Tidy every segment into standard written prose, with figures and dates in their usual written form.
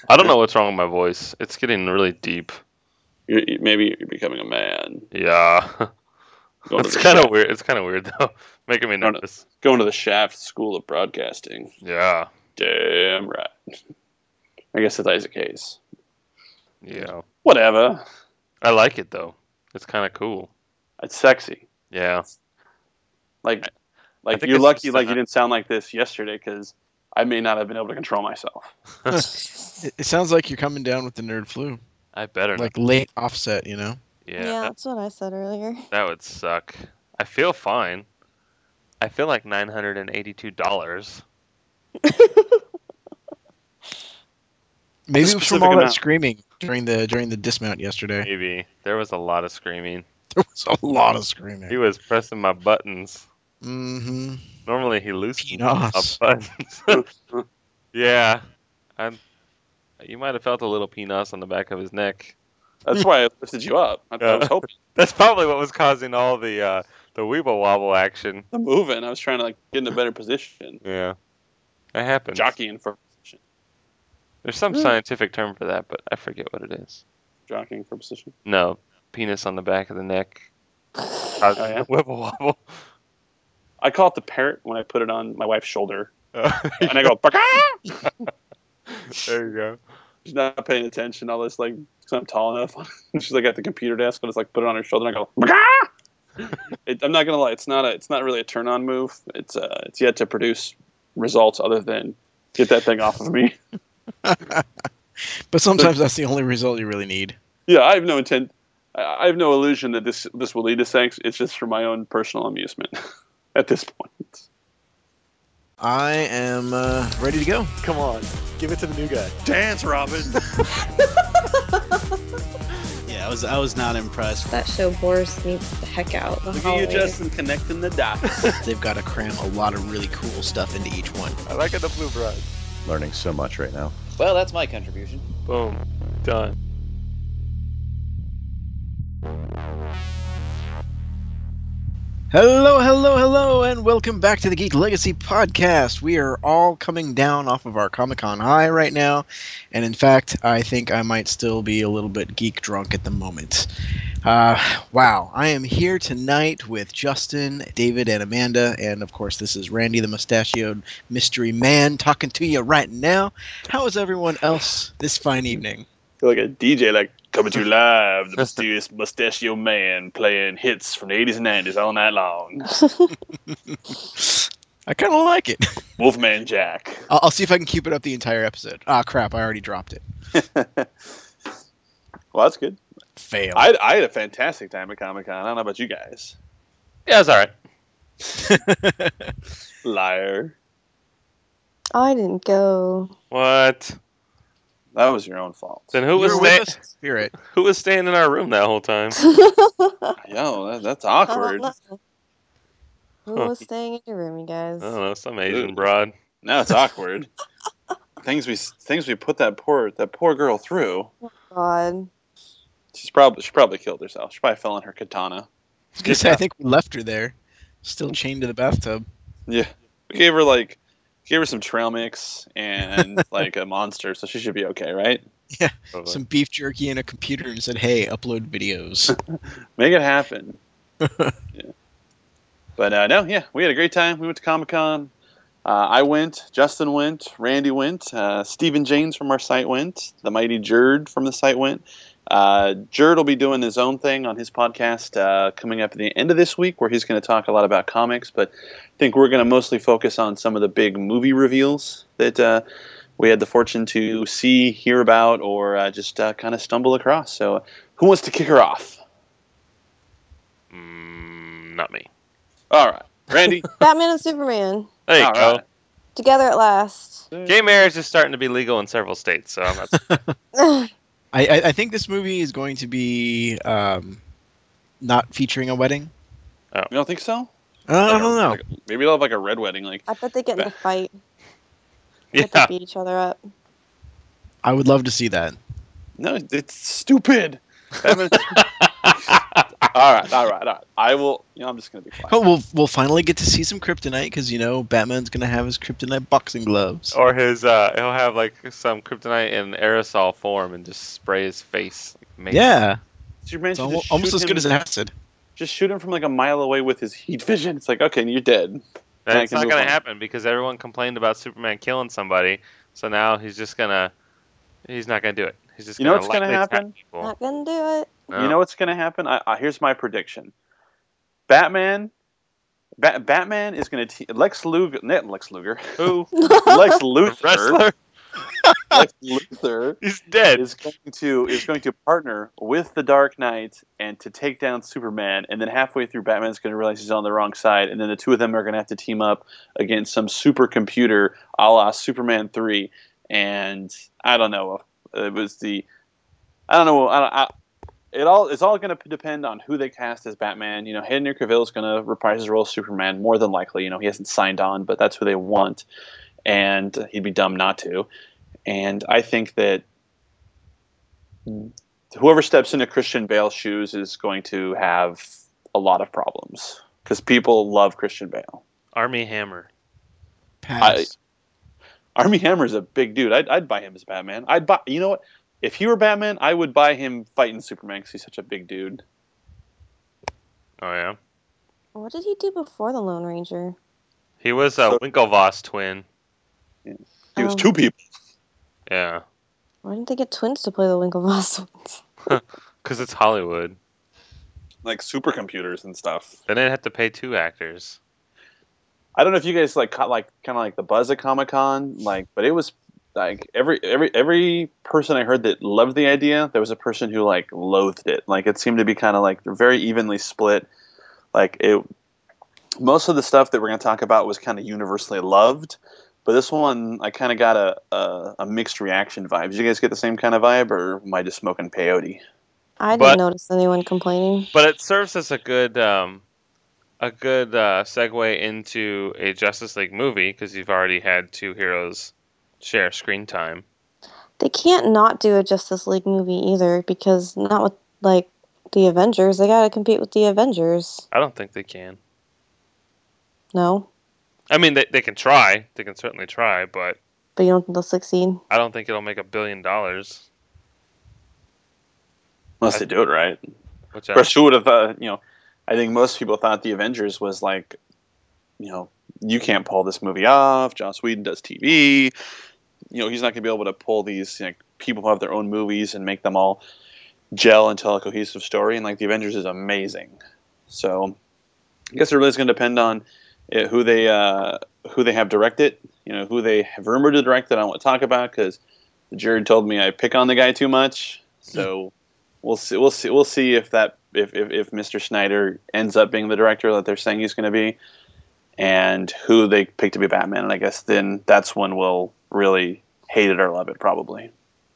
I don't know what's wrong with my voice. It's getting really deep. Maybe you're becoming a man. Yeah. Going to It's the kind of Shaft. weird. It's kind of weird though. Making me nervous. Going to the Shaft School of Broadcasting. Yeah. Damn right. I guess that is the case. Yeah. Whatever. I like it though. It's kind of cool. It's sexy. Yeah. Like think you're it's lucky just, like you didn't sound like this yesterday because I may not have been able to control myself. It sounds like you're coming down with the nerd flu. I better not. Like late offset, you know? Yeah, that's what I said earlier. That would suck. I feel fine. I feel like $982. Maybe It's it a was from specific all that amount. screaming during the dismount yesterday. Maybe. There was a lot of screaming. There was a lot of He screaming. was pressing my buttons. Mm-hmm. Normally he loosens Penis. my buttons. Yeah. You might have felt a little penis on the back of his neck. That's why I lifted you up. I was hoping That's probably what was causing all the weeble wobble action. the moving. I was trying to get in a better position. Yeah. That happens. Jockeying for position. There's some scientific term for that, but I forget what it is. Jockeying for position. No. Penis on the back of the neck. Oh, yeah? Wibble wobble. I call it the parrot when I put it on my wife's shoulder. There And I go, "Baka!" you go. She's not paying attention. All this, because I'm tall enough. She's at the computer desk. I just put it on her shoulder and I go, "Baka!" I'm not gonna lie. It's not really a turn on move. It's yet to produce results other than get that thing off of me. But sometimes that's the only result you really need. Yeah, I have no intent. I have no illusion that this will lead to sex. It's just for my own personal amusement at this point. I am ready to go. Come on, give it to the new guy. Dance, Robin. Yeah, I was not impressed. That show bores me the heck out. Look at you, Justin, connecting the dots. They've got to cram a lot of really cool stuff into each one. I like it, the blue bride. Learning so much right now. Well, that's my contribution. Boom. Done. Hello, and welcome back to the Geek Legacy Podcast. We are all coming down off of our Comic-Con high right now, and in fact, I think I might still be a little bit geek drunk at the moment. Wow, I am here tonight with Justin, David, and Amanda, and of course, this is Randy, the mustachioed mystery man, talking to you right now. How is everyone else this fine evening? I feel like a DJ, coming to you live, the mysterious mustachio man playing hits from the 80s and 90s all night long. I kind of like it. Wolfman Jack. I'll see if I can keep it up the entire episode. Ah, crap, I already dropped it. Well, that's good. Fail. I had a fantastic time at Comic-Con. I don't know about you guys. Yeah, it's alright. Liar. I didn't go. What? That was your own fault. Then who was You're with us in spirit. Who was staying in our room that whole time? Yo, that's awkward. Who was staying in your room, you guys? I don't know, some Asian broad. Now it's awkward. things we put that poor girl through. God. She probably killed herself. She probably fell on her katana. I think we left her there, still chained to the bathtub. Yeah, we gave her some trail mix and a monster, so she should be okay, right? Yeah, Totally. some beef jerky and a computer, and said, "Hey, upload videos." Make it happen. Yeah. But no, yeah, we had a great time. We went to Comic-Con. I went, Justin went, Randy went, Stephen James from our site went, the mighty Jerd from the site went. Jerd will be doing his own thing on his podcast coming up at the end of this week, where he's going to talk a lot about comics, but I think we're going to mostly focus on some of the big movie reveals that we had the fortune to see, hear about, or just kind of stumble across. So who wants to kick her off? Not me. All right, Randy. Batman and Superman. There you All go. right. Together at last. Gay marriage is starting to be legal in several states, so I'm not. I think this movie is going to be not featuring a wedding. You don't think so? I don't know. Maybe they'll have a red wedding. I bet they get in a fight. Yeah. They beat each other up. I would love to see that. No, it's stupid. right. I will. I'm just gonna be quiet. Oh, we'll finally get to see some kryptonite because Batman's gonna have his kryptonite boxing gloves. Or his he'll have like some kryptonite in aerosol form and just spray his face. Like Mace. Yeah, Superman it's should just almost shoot as good him- as acid. Just shoot him from like a mile away with his heat vision. It's like, okay, you're dead. I That's can not move gonna on. happen because everyone complained about Superman killing somebody. So now he's not gonna do it. He's just You know gonna what's gonna lightly attack happen? people. Not gonna do it. No. You know what's gonna happen? Here's my prediction. Batman is gonna Lex Luger. Who? Lex The Luthor. wrestler? Lex Luthor He's dead. is going to partner with the Dark Knight and to take down Superman, and then halfway through Batman's going to realize he's on the wrong side, and then the two of them are going to have to team up against some supercomputer a la Superman 3, and I don't know. It was the I don't know. It's all going to depend on who they cast as Batman. Henry Cavill is going to reprise his role as Superman more than likely. He hasn't signed on, but that's who they want, and he'd be dumb not to. And I think that whoever steps into Christian Bale's shoes is going to have a lot of problems because people love Christian Bale. Army Hammer. Pass. Armie Hammer's a big dude. I'd buy him as Batman. I'd buy. You know what? If he were Batman, I would buy him fighting Superman because he's such a big dude. Oh yeah. What did he do before the Lone Ranger? He was a So- Winklevoss twin. He was Oh. two people. Yeah. Why didn't they get twins to play the Winklevoss ones? Because it's Hollywood. Like supercomputers and stuff. They didn't have to pay 2 actors. I don't know if you guys caught kind of like the buzz at Comic-Con, but it was like every person I heard that loved the idea, there was a person who loathed it. It seemed to be kind of very evenly split. Most of the stuff that we're going to talk about was kind of universally loved, but this one I kind of got a mixed reaction vibe. Did you guys get the same kind of vibe, or am I just smoking peyote? I But- didn't notice anyone complaining. But it serves as a good segue into a Justice League movie because you've already had 2 heroes share screen time. They can't not do a Justice League movie either because not with the Avengers. They gotta compete with the Avengers. I don't think they can. No, I mean, they can try. They can certainly try, but but you don't think they'll succeed. I don't think it'll make $1 billion. Unless they do it right. Which Of course, who would have thought? I think most people thought the Avengers was you can't pull this movie off. Joss Whedon does TV. He's not going to be able to pull these people who have their own movies and make them all gel and tell a cohesive story. And the Avengers is amazing. So I guess it really is going to depend on who they have direct it. Who they have rumored to direct that I won't talk about because Jared told me I pick on the guy too much. So we'll see if Mr. Snyder ends up being the director that they're saying he's going to be, and who they pick to be Batman. And I guess then that's when we'll really hate it or love it, probably.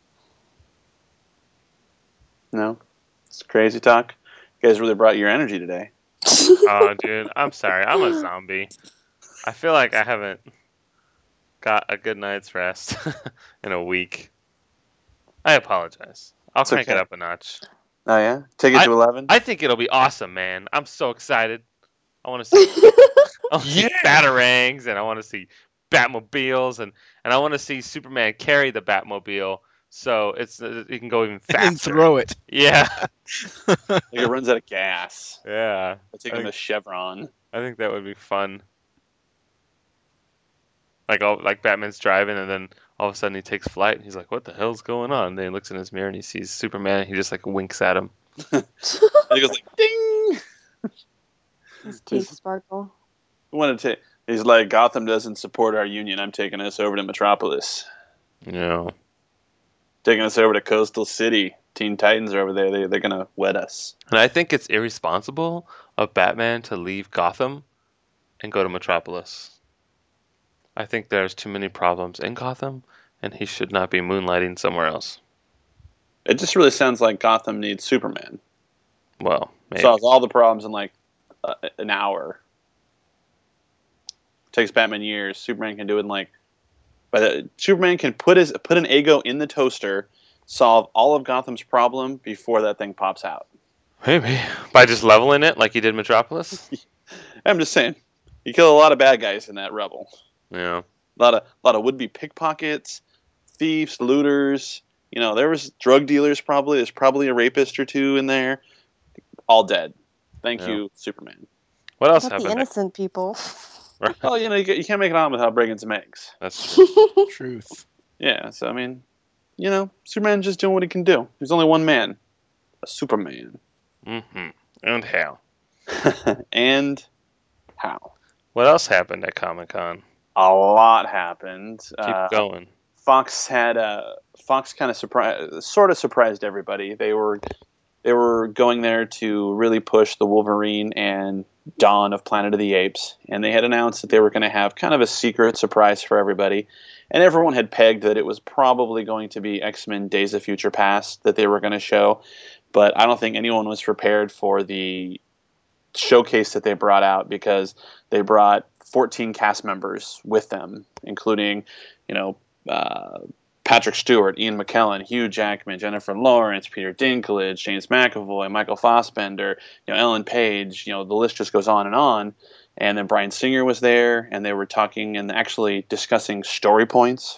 No? It's crazy talk. You guys really brought your energy today. Oh, dude, I'm sorry. I'm a zombie. I feel like I haven't got a good night's rest in a week. I apologize. I'll It's crank it okay. up a notch. Oh, yeah? Take it to 11? I think it'll be awesome, man. I'm so excited. I want to see Batarangs, and I want to see Batmobiles, and I want to see Superman carry the Batmobile, so it can go even faster. And throw it. Yeah, It runs out of gas. yeah. I take him to Chevron. I think that would be fun. Like Batman's driving, and then all of a sudden he takes flight, and he's like, "What the hell's going on?" And then he looks in his mirror and he sees Superman, and he just winks at him. And he goes ding! His teeth sparkle. He's like, Gotham doesn't support our union. I'm taking us over to Metropolis. Yeah. Taking us over to Coastal City. Teen Titans are over there. They're going to wed us. And I think it's irresponsible of Batman to leave Gotham and go to Metropolis. I think there's too many problems in Gotham, and he should not be moonlighting somewhere else. It just really sounds like Gotham needs Superman. Well, maybe. Solves all the problems in an hour. Takes Batman years. Superman can do it in Superman can put an Eggo in the toaster, solve all of Gotham's problem before that thing pops out. Maybe by just leveling it like he did Metropolis. I'm just saying, you kill a lot of bad guys in that Rebel. Yeah. A lot of would-be pickpockets, thieves, looters. There was drug dealers probably. There's probably a rapist or two in there. All dead. Thank you, Superman. What else What about the happened? innocent people? Well, you can't make it on without breaking some eggs. That's true. Truth. Yeah, so I mean, Superman's just doing what he can do. There's only one man, a Superman. Mm-hmm. And how? And how? What else happened at Comic-Con? A lot happened. Keep going. Fox kind of surprised everybody. They were going there to really push the Wolverine and Dawn of Planet of the Apes, and they had announced that they were going to have kind of a secret surprise for everybody. And everyone had pegged that it was probably going to be X-Men Days of Future Past that they were going to show, but I don't think anyone was prepared for the showcase that they brought out, because they brought 14 cast members with them, including, Patrick Stewart, Ian McKellen, Hugh Jackman, Jennifer Lawrence, Peter Dinklage, James McAvoy, Michael Fassbender, Ellen Page. The list just goes on and on. And then Bryan Singer was there, and they were talking and actually discussing story points.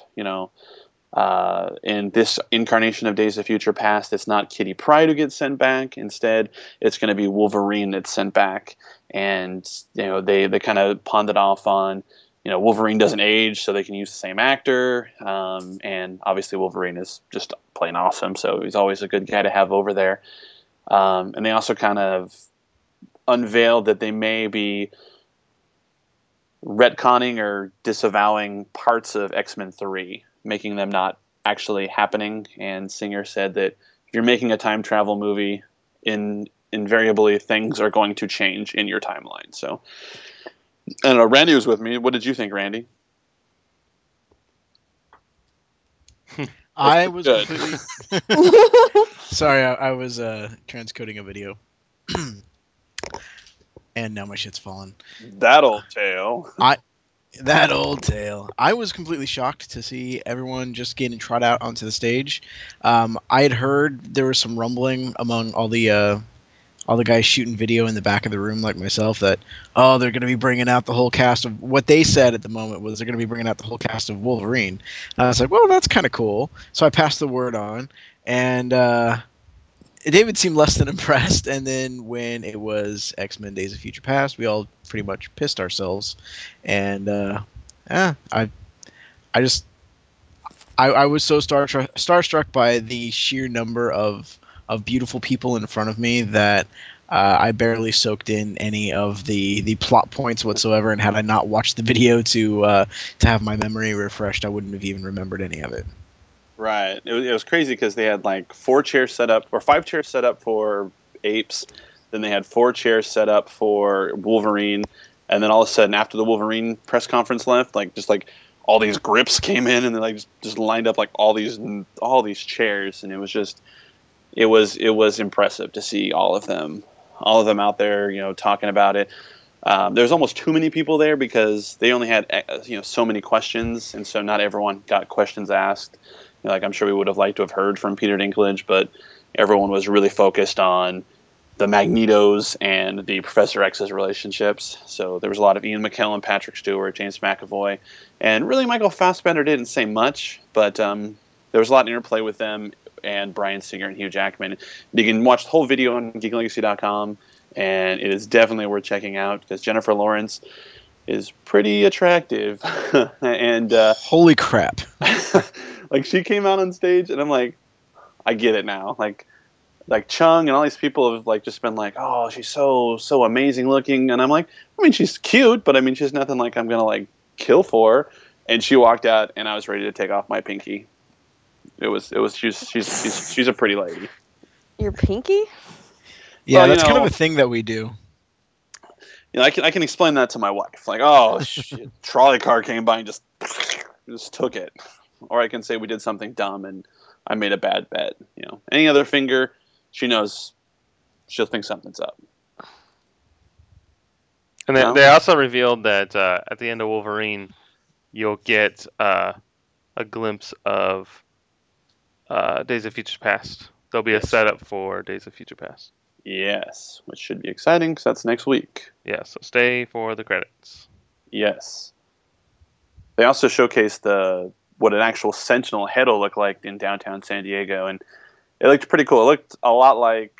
In this incarnation of Days of Future Past, it's not Kitty Pryde who gets sent back. Instead, it's going to be Wolverine that's sent back. And they kind of pawned it off on, Wolverine doesn't age, so they can use the same actor. And obviously Wolverine is just plain awesome, so he's always a good guy to have over there. And they also kind of unveiled that they may be retconning or disavowing parts of X-Men 3, making them not actually happening. And Singer said that if you're making a time travel movie, invariably things are going to change in your timeline. So, I don't know. Randy was with me. What did you think, Randy? I was good. completely sorry. I was transcoding a video, and now my shit's fallen. That old tale. That old tale. I was completely shocked to see everyone just getting trot out onto the stage. I had heard there was some rumbling among all the guys shooting video in the back of the room, like myself, that they're going to be bringing out the whole cast of what they said at the moment was they're going to be bringing out the whole cast of Wolverine. And I was like, well, that's kind of cool. So I passed the word on, and David seemed less than impressed. And then when it was X-Men Days of Future Past, we all pretty much pissed ourselves. And I was so starstruck by the sheer number of beautiful people in front of me that I barely soaked in any of the plot points whatsoever. And had I not watched the video to have my memory refreshed, I wouldn't have even remembered any of it. Right. It was crazy because they had like 4 chairs set up, or 5 chairs set up for apes. Then they had 4 chairs set up for Wolverine. And then all of a sudden, after the Wolverine press conference left, all these grips came in, and they just lined up like all these chairs, and it was impressive to see all of them out there, talking about it. There's almost too many people there because they only had so many questions, and so not everyone got questions asked. I'm sure we would have liked to have heard from Peter Dinklage, but everyone was really focused on the Magnetos and the Professor X's relationships. So there was a lot of Ian McKellen, Patrick Stewart, James McAvoy, and really Michael Fassbender didn't say much, but there was a lot of interplay with them and Bryan Singer and Hugh Jackman. You can watch the whole video on GeekLegacy.com, and it is definitely worth checking out because Jennifer Lawrence is pretty attractive. And holy crap. She came out on stage, and I'm like, I get it now. Like Chung and all these people have just been like, oh, she's so amazing looking, and I'm like, I mean, she's cute, but I mean, she's nothing like I'm gonna kill for. And she walked out, and I was ready to take off my pinky. She's a pretty lady. Your pinky? Yeah, well, that's kind of a thing that we do. I can explain that to my wife. Oh, shit, trolley car came by and just took it. Or I can say we did something dumb and I made a bad bet. Any other finger, she knows she'll think something's up. And they also revealed that at the end of Wolverine, you'll get a glimpse of Days of Future Past. There'll be a setup for Days of Future Past. Yes, which should be exciting because that's next week. Yeah, so stay for the credits. Yes. They also showcased what an actual Sentinel head will look like in downtown San Diego, and it looked pretty cool. It looked a lot like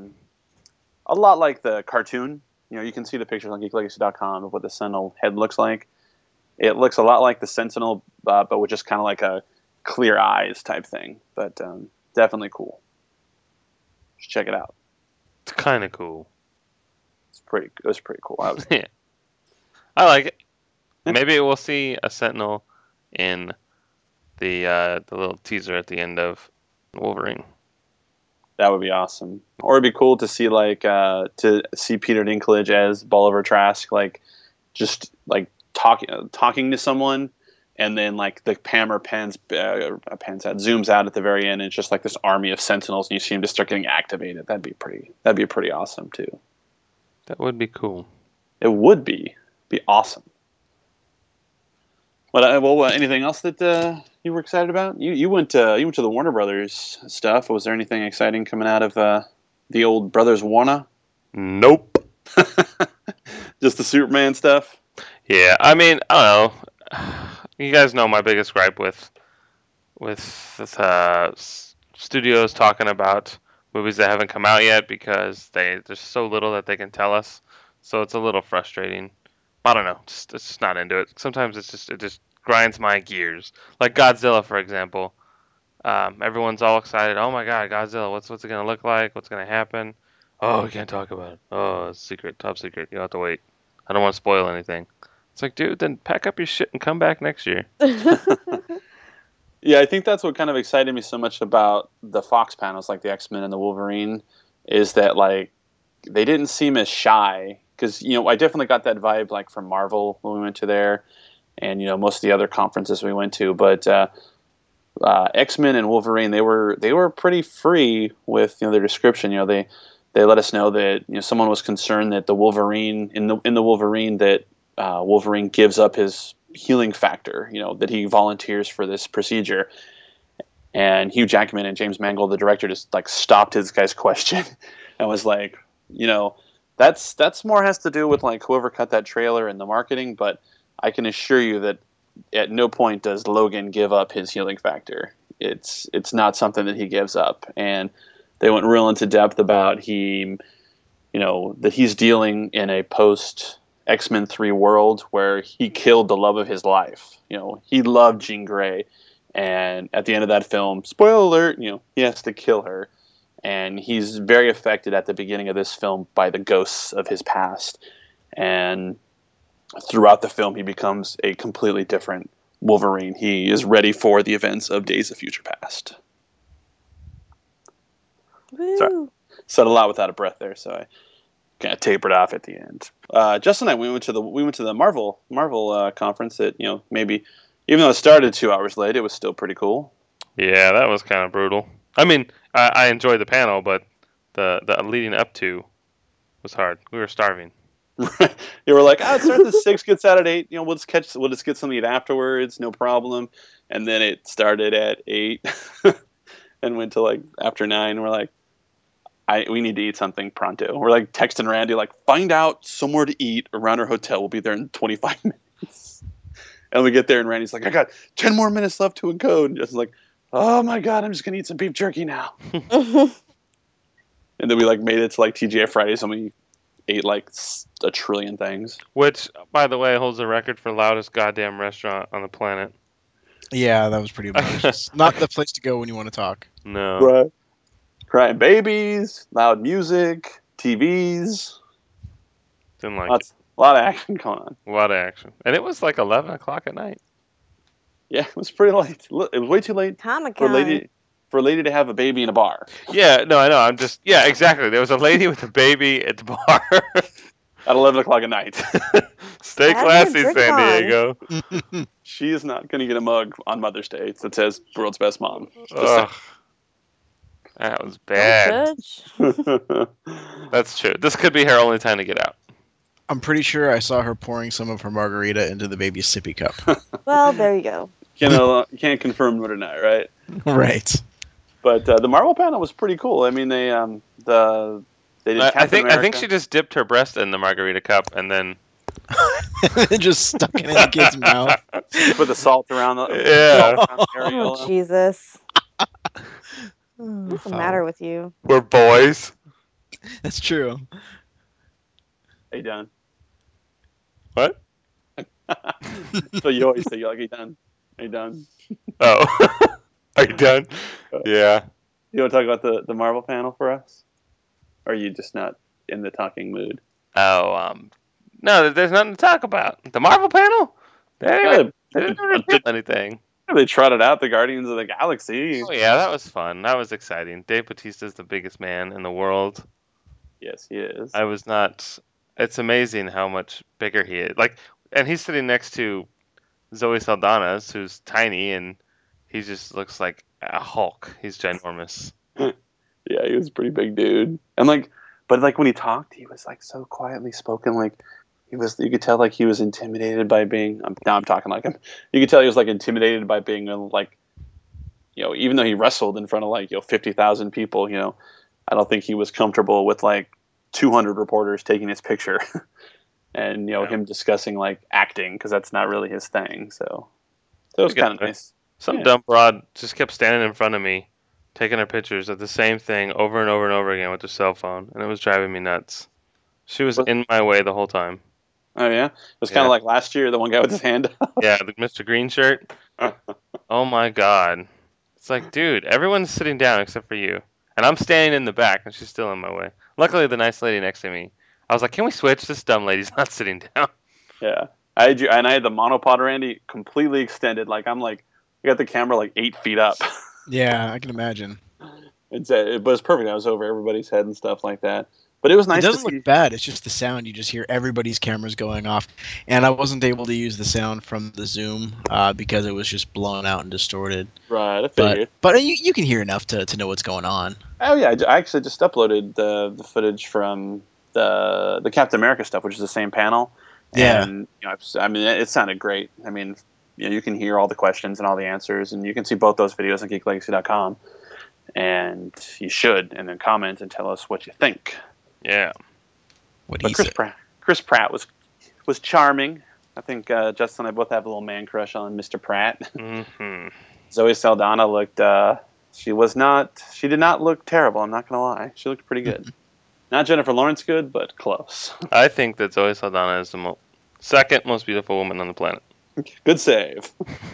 the cartoon. You know, you can see the pictures on GeekLegacy.com of what the Sentinel head looks like. It looks a lot like the Sentinel, but with just kind of like a clear eyes type thing. But definitely cool. Just check it out. It's kind of cool. It was pretty cool. Yeah. I like it. Maybe we'll see a Sentinel in the little teaser at the end of Wolverine. That would be awesome. Or it'd be cool to see to see Peter Dinklage as Bolivar Trask, like just like talking to someone, and then like the camera zooms out at the very end, and it's just like this army of Sentinels, and you see him just start getting activated. That'd be pretty awesome too. That would be cool. It would be awesome. Anything else that you were excited about? You went to the Warner Brothers stuff. Was there anything exciting coming out of the old Brothers Warner? Nope. Just the Superman stuff. Yeah, I mean, I don't know. You guys know my biggest gripe with studios talking about movies that haven't come out yet because there's so little that they can tell us. So it's a little frustrating. I don't know. It's just not into it. Sometimes it just grinds my gears. Like Godzilla, for example. Everyone's all excited. Oh my God, Godzilla! What's it gonna look like? What's gonna happen? Oh, we can't talk about it. Oh, it's secret, top secret. You'll have to wait. I don't want to spoil anything. It's like, dude, then pack up your shit and come back next year. Yeah, I think that's what kind of excited me so much about the Fox panels, like the X-Men and the Wolverine, is that like they didn't seem as shy. Because, I definitely got that vibe like from Marvel when we went to there, and most of the other conferences we went to. But X-Men and Wolverine, they were pretty free with their description. They let us know that someone was concerned that the Wolverine in the Wolverine that Wolverine gives up his healing factor. That he volunteers for this procedure, and Hugh Jackman and James Mangold, the director, just like stopped his guy's question and was like, That's more has to do with like whoever cut that trailer and the marketing, but I can assure you that at no point does Logan give up his healing factor. It's not something that he gives up, and they went real into depth about that he's dealing in a post X-Men 3 world where he killed the love of his life. He loved Jean Grey, and at the end of that film, spoiler alert, he has to kill her. And he's very affected at the beginning of this film by the ghosts of his past. And throughout the film, he becomes a completely different Wolverine. He is ready for the events of Days of Future Past. Woo. Sorry. Said a lot without a breath there, so I kind of tapered off at the end. Justin and I, we went to the Marvel conference that, maybe, even though it started 2 hours late, it was still pretty cool. Yeah, that was kind of brutal. I mean, I enjoyed the panel, but the leading up to was hard. We were starving. Right. You were like, it starts at 6, gets out at 8. We'll just get something to eat afterwards, no problem. And then it started at 8 and went to like after 9. We're like, we need to eat something pronto. We're like texting Randy, like, find out somewhere to eat around our hotel. We'll be there in 25 minutes. And we get there, and Randy's like, I got 10 more minutes left to encode. And Justin's like, oh my God, I'm just going to eat some beef jerky now. And then we like made it to like TGI Fridays, and we ate like a trillion things. Which, by the way, holds the record for loudest goddamn restaurant on the planet. Yeah, that was pretty obnoxious. Not the place to go when you want to talk. No. Right. Crying babies, loud music, TVs. Didn't like it. A lot of action going on. A lot of action. And it was like 11 o'clock at night. Yeah, it was pretty late. It was way too late for a lady to have a baby in a bar. Yeah, no, I know. Yeah, exactly. There was a lady with a baby at the bar. At 11 o'clock at night. Stay Have classy, your San drink Diego. She is not going to get a mug on Mother's Day that says "World's Best Mom." Ugh. That was bad. Don't judge. That's true. This could be her only time to get out. I'm pretty sure I saw her pouring some of her margarita into the baby's sippy cup. Well, there you go. Can't confirm nor deny, right? Right. But the Marvel panel was pretty cool. I mean, they They did I Captain think America. she just dipped her breast in the margarita cup and then. Just stuck it in the kid's mouth. put the salt around the Yeah. salt around the Oh, areola. Jesus. Oh, What's the foul. matter with you? We're boys. That's true. Are you done? What? So you always say, "Are you done? Are you done?" Oh. Are you done? Yeah. You want to talk about the Marvel panel for us? Or are you just not in the talking mood? Oh, no, there's nothing to talk about. The Marvel panel? They didn't reveal anything. They trotted out the Guardians of the Galaxy. Oh, yeah, that was fun. That was exciting. Dave Bautista's the biggest man in the world. Yes, he is. I was not. It's amazing how much bigger he is. Like, and he's sitting next to Zoe Saldana, who's tiny, and he just looks like a Hulk. He's ginormous. Yeah, he was a pretty big dude. And but when he talked, he was like so quietly spoken. Like you could tell like he was intimidated by being. Now I'm talking like him. You could tell he was like intimidated by being like, even though he wrestled in front of 50,000 people, I don't think he was comfortable with like 200 reporters taking his picture, and him discussing like acting because that's not really his thing. So it was kind of nice. Some dumb broad just kept standing in front of me, taking her pictures of the same thing over and over and over again with her cell phone, and it was driving me nuts. She was in my way the whole time. Oh yeah, it was kind of like last year, the one guy with his hand up. Yeah, the Mr. Green shirt. Oh my God. It's like, dude, everyone's sitting down except for you. And I'm standing in the back, and she's still in my way. Luckily, the nice lady next to me, I was like, can we switch? This dumb lady's not sitting down. Yeah. I had the monopod Randy completely extended. Like, I got the camera like 8 feet up. Yeah, I can imagine. It was perfect. I was over everybody's head and stuff like that. But it was nice It to doesn't see. look bad. It's just the sound. You just hear everybody's cameras going off. And I wasn't able to use the sound from the Zoom because it was just blown out and distorted. Right, I figured. But you can hear enough to know what's going on. Oh, yeah. I actually just uploaded the footage from the Captain America stuff, which is the same panel. Yeah. And, it sounded great. I mean, you can hear all the questions and all the answers, and you can see both those videos on geeklegacy.com. And you should, and then comment and tell us what you think. Yeah. What But he said. Chris Pratt was charming. I think Justin and I both have a little man crush on Mr. Pratt. Mm-hmm. Zoe Saldana looked. She did not look terrible. I'm not gonna lie. She looked pretty good. Not Jennifer Lawrence good, but close. I think that Zoe Saldana is the second most beautiful woman on the planet. Good save.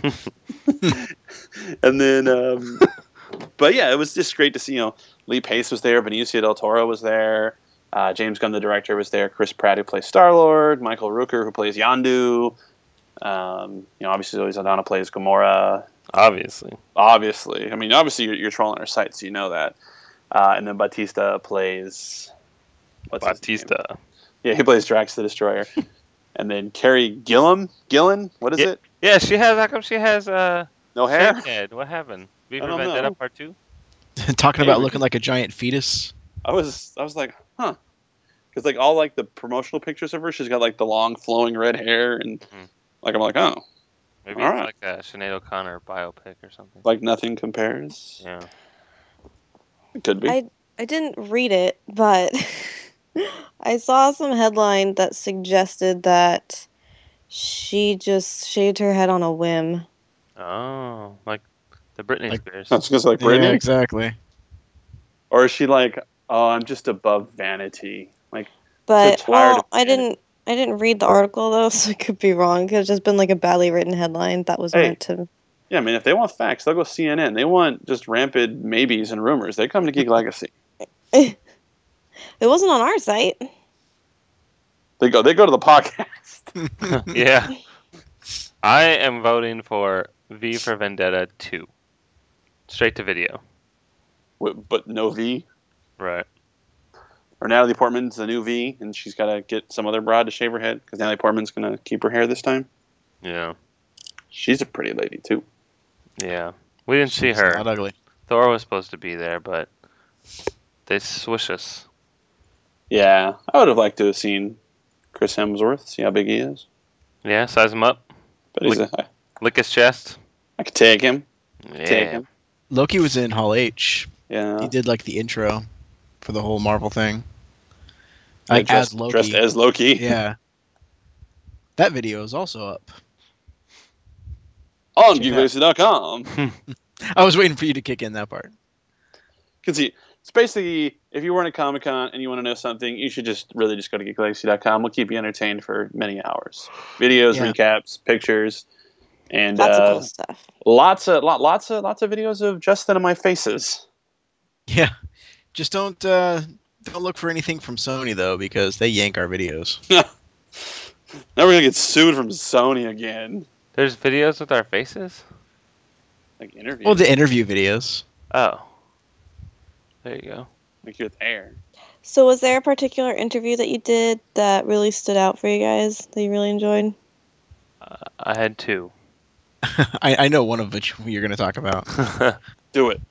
And then, but yeah, it was just great to see. Lee Pace was there. Benicio del Toro was there. James Gunn, the director, was there. Chris Pratt, who plays Star-Lord. Michael Rooker, who plays Yondu. Obviously Zoe Saldana plays Gamora. Obviously. Obviously. I mean, obviously you're trolling our site, so you know that. And then Bautista plays... Bautista. Yeah, he plays Drax the Destroyer. And then Carrie Gillan? What is it? Yeah, how come she has No hair? head? What happened? V for I don't Vendetta know. Part 2? Talking about looking like a giant fetus. I was like, huh. Because like all like the promotional pictures of her, she's got like the long flowing red hair, and like I'm like, oh, Maybe all it's right. like a Sinead O'Connor biopic or something. Like nothing compares. Yeah. It could be. I didn't read it, but I saw some headline that suggested that she just shaved her head on a whim. Oh, like the Britney Spears. I was gonna say like Britney, Yeah, exactly. or is she like, oh, I'm just above vanity, like. But So tired of I it. didn't read the article though, so it could be wrong. It could have just been like a badly written headline that was meant to. Yeah, I mean, if they want facts, they'll go CNN. They want just rampant maybes and rumors. They come to Geek Legacy. It wasn't on our site. They go to the podcast. Yeah. I am voting for V for Vendetta 2. Straight to video. But no V. Right. Or Natalie Portman's the new V, and she's got to get some other broad to shave her head because Natalie Portman's going to keep her hair this time. Yeah. She's a pretty lady, too. Yeah. We didn't see She's her. not ugly. Thor was supposed to be there, but they swish us. Yeah, I would have liked to have seen Chris Hemsworth, see how big he is. Yeah, size him up. But Lick his chest. I could take him. Yeah. Take him. Loki was in Hall H. Yeah. He did like the intro for the whole Marvel thing. Like dressed, as Loki. dressed as Loki. Yeah. That video is also up. On Check it out. geeklegacy.com. I was waiting for you to kick in that part. Because it's basically, if you weren't at Comic-Con and you want to know something, you should just go to geeklegacy.com. We'll keep you entertained for many hours. Videos, Yeah. recaps, pictures, and Lots of cool stuff. lots of videos of Justin and my faces. Yeah. Just don't look for anything from Sony though, because they yank our videos. Now we're gonna get sued from Sony again. There's videos with our faces? Like interviews. Well, the interview videos. Oh. There you go. Like you're there. So was there a particular interview that you did that really stood out for you guys that you really enjoyed? I had 2. I know one of which you're going to talk about. Do it.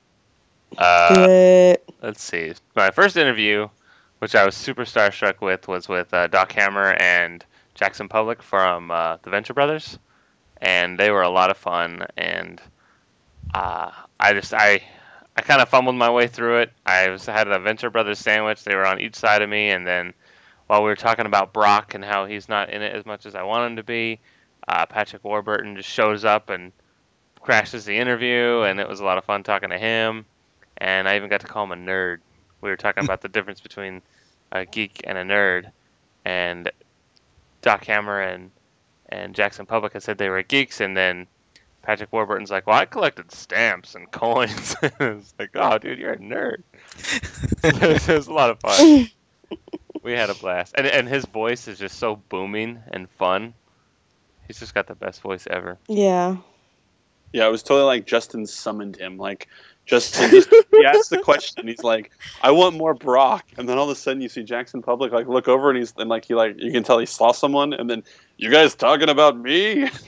Let's see. My first interview, which I was super starstruck with, was with Doc Hammer and Jackson Public from the Venture Brothers, and they were a lot of fun. And I kind of fumbled my way through it. I had a Venture Brothers sandwich. They were on each side of me, and then while we were talking about Brock and how he's not in it as much as I want him to be, Patrick Warburton just shows up and crashes the interview, and it was a lot of fun talking to him. And I even got to call him a nerd. We were talking about the difference between a geek and a nerd, and Doc Hammer and Jackson Public had said they were geeks, and then Patrick Warburton's like, well, I collected stamps and coins. It's like, oh, dude, you're a nerd. It was a lot of fun. We had a blast. And his voice is just so booming and fun. He's just got the best voice ever. Yeah. Yeah, it was totally like Justin summoned him. Like Justin just he asked the question. He's like, "I want more Brock," and then all of a sudden you see Jackson Public like look over and you can tell he saw someone, and then you guys talking about me, and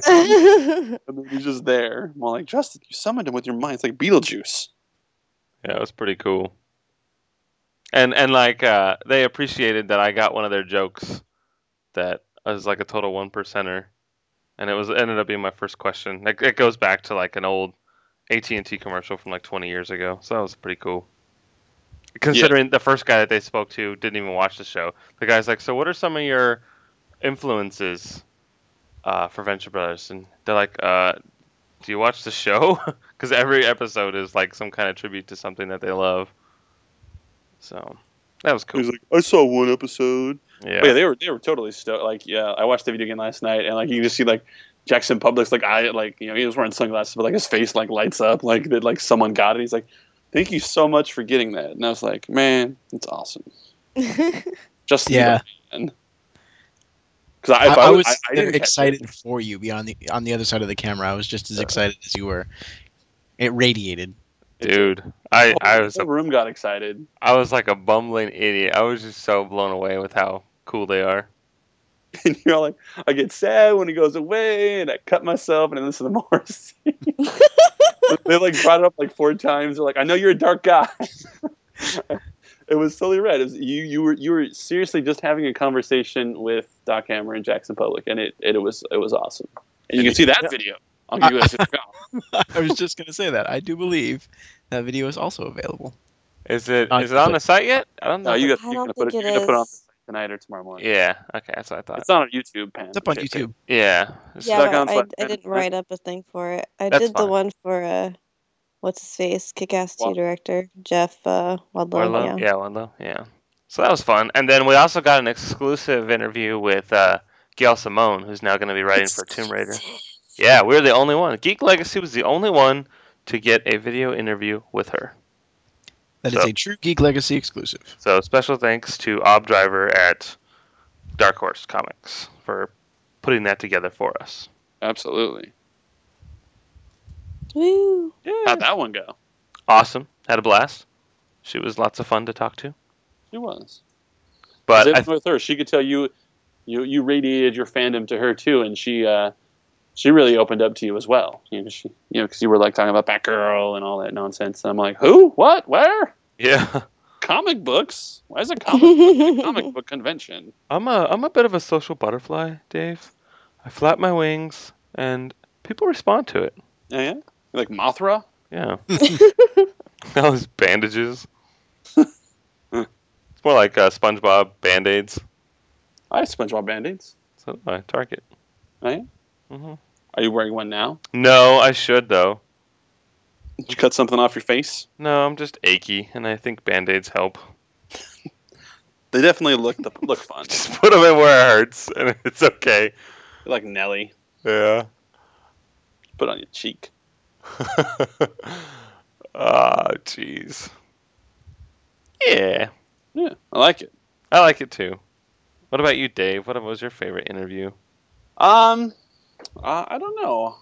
then he's just there. I'm like, Justin, you summoned him with your mind. It's like Beetlejuice. Yeah, it was pretty cool. And like they appreciated that I got one of their jokes that was like a total 1%er, and it ended up being my first question. It goes back to like an old AT&T commercial from like 20 years ago, so that was pretty cool. Considering the first guy that they spoke to didn't even watch the show. The guy's like, so what are some of your influences for Venture Brothers? And they're like, do you watch the show? Because every episode is like some kind of tribute to something that they love. So that was cool. He's like, I saw one episode. Yeah. But yeah, they were totally stoked. Like, yeah, I watched the video again last night, and like you can just see like Jackson Public's like he was wearing sunglasses, but like his face like lights up like that like someone got it. He's like, thank you so much for getting that. And I was like, man, it's awesome. Just Yeah. Because I was I didn't excited for you on the other side of the camera. I was just as excited as you were. It radiated. Dude, I was the room got excited. I was like a bumbling idiot. I was just so blown away with how cool they are. And you're all like, I get sad when he goes away, and I cut myself, and I listen to Morrissey. They like brought it up like 4 times. They're like, I know you're a dark guy. It was totally right. It was, you were seriously just having a conversation with Doc Hammer and Jackson Public, and it was awesome. And you can see that video on geeklegacy.com. I was just going to say that. I do believe that video is also available. Is it on the site yet? I don't know. No, you're I gonna don't put think it it on the is. site tonight or tomorrow morning. Yeah. Okay, that's what I thought. It's on YouTube, Pam. It's up on YouTube. Yeah. Yeah, Doc but Hammer's I like, didn't write up a thing for it. I That's did the fine. one for what's his face, Kick-Ass 2 Wad- director Jeff Wadlow. Warlow? Yeah. Warlow. Yeah. So that was fun. And then we also got an exclusive interview with Gail Simone, who's now going to be writing for Tomb Raider. Yeah, we're the only one. Geek Legacy was the only one to get a video interview with her. That is a true Geek Legacy exclusive. So special thanks to Ob Driver at Dark Horse Comics for putting that together for us. Absolutely. Woo. How'd that one go? Awesome. Had a blast. She was lots of fun to talk to. She was. But Same with her. She could tell you radiated your fandom to her too, and she really opened up to you as well. Because you were like talking about Batgirl and all that nonsense. And I'm like, who? What? Where? yeah, Comic books? Why is a comic book convention? I'm a bit of a social butterfly, Dave. I flap my wings and people respond to it. Oh, yeah? You like Mothra? Yeah. Those bandages. It's It's more like SpongeBob Band-Aids. I have SpongeBob Band-Aids. So Target. Right? Hmm. Are you wearing one now? No, I should though. Did you cut something off your face? No, I'm just achy, and I think Band-Aids help. They definitely look fun. Just put them in where it hurts, and it's okay. They're like Nelly. Yeah. Put it on your cheek. Ah, jeez. Yeah, Yeah, I like it. I like it too. What about you, Dave? What was your favorite interview? I don't know.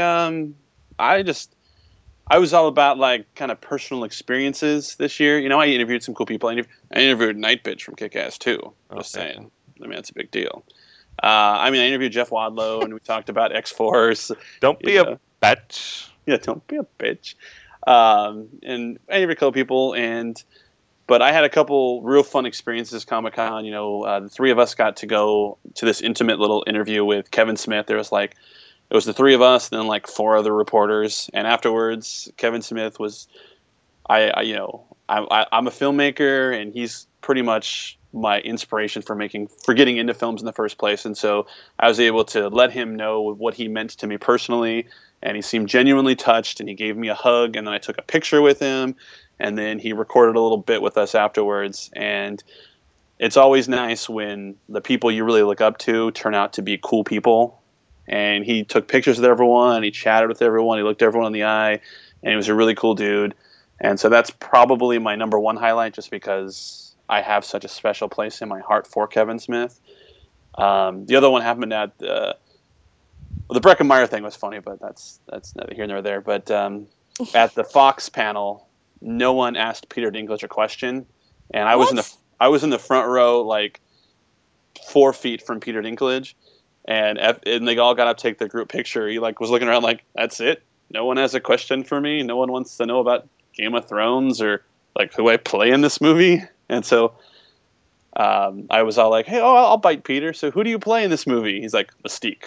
I was all about like kind of personal experiences this year. You know, I interviewed some cool people. I interviewed Night Bitch from Kick-Ass too. Just Okay. saying. I mean, that's a big deal. I interviewed Jeff Wadlow, and we talked about X-Force. Don't be Yeah. a bitch. Yeah, don't be a bitch. And I interviewed a couple people, but I had a couple real fun experiences at Comic-Con. You know, the three of us got to go to this intimate little interview with Kevin Smith. It was the three of us, and then like four other reporters. And afterwards, Kevin Smith was, I'm a filmmaker, and he's pretty much my inspiration for getting into films in the first place. And so I was able to let him know what he meant to me personally. And he seemed genuinely touched, and he gave me a hug, and then I took a picture with him, and then he recorded a little bit with us afterwards. And it's always nice when the people you really look up to turn out to be cool people. And he took pictures with everyone, he chatted with everyone, he looked everyone in the eye, and he was a really cool dude. And so that's probably my number one highlight, just because I have such a special place in my heart for Kevin Smith. The other one happened at the Breckin Meyer thing was funny, but that's neither here nor there. But at the Fox panel, no one asked Peter Dinklage a question, and I was in the front row, like 4 feet from Peter Dinklage, and they all got up to take the group picture. He like was looking around like, that's it. No one has a question for me. No one wants to know about Game of Thrones or like who I play in this movie. And so I was all like, hey, I'll bite Peter. So who do you play in this movie? He's like, Mystique.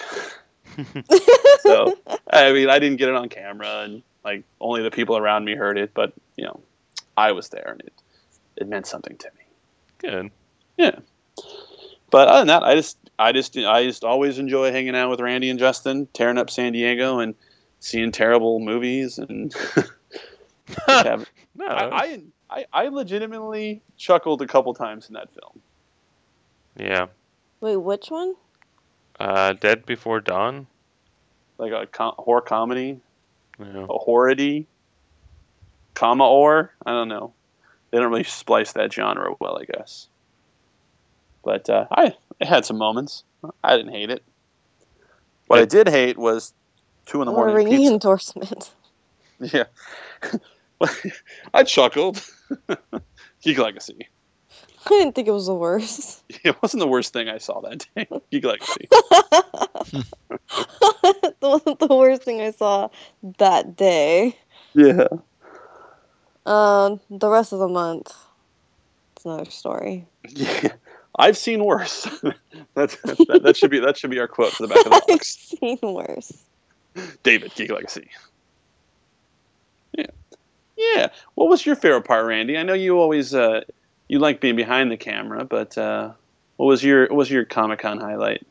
So I didn't get it on camera, and like only the people around me heard it, but you know, I was there, and it meant something to me. Good. Yeah. But other than that, I just always enjoy hanging out with Randy and Justin, tearing up San Diego and seeing terrible movies and No. I legitimately chuckled a couple times in that film. Yeah. Wait, which one? Dead Before Dawn. Like a horror comedy, Yeah. a horror-y, comma-or, I don't know. They don't really splice that genre well, I guess. But it had some moments. I didn't hate it. What I did hate was 2 in the Or a morning ringing pizza. endorsement. Yeah. I chuckled. Geek Legacy. I didn't think it was the worst. It wasn't the worst thing I saw that day. Geek Legacy. It wasn't the worst thing I saw that day. Yeah. The rest of the month, it's another story. Yeah. I've seen worse. that should be our quote for the back of the I've box. seen worse. David, Geek Legacy. Yeah. Yeah. What was your favorite part, Randy? I know you always you like being behind the camera, but what was your Comic-Con highlight?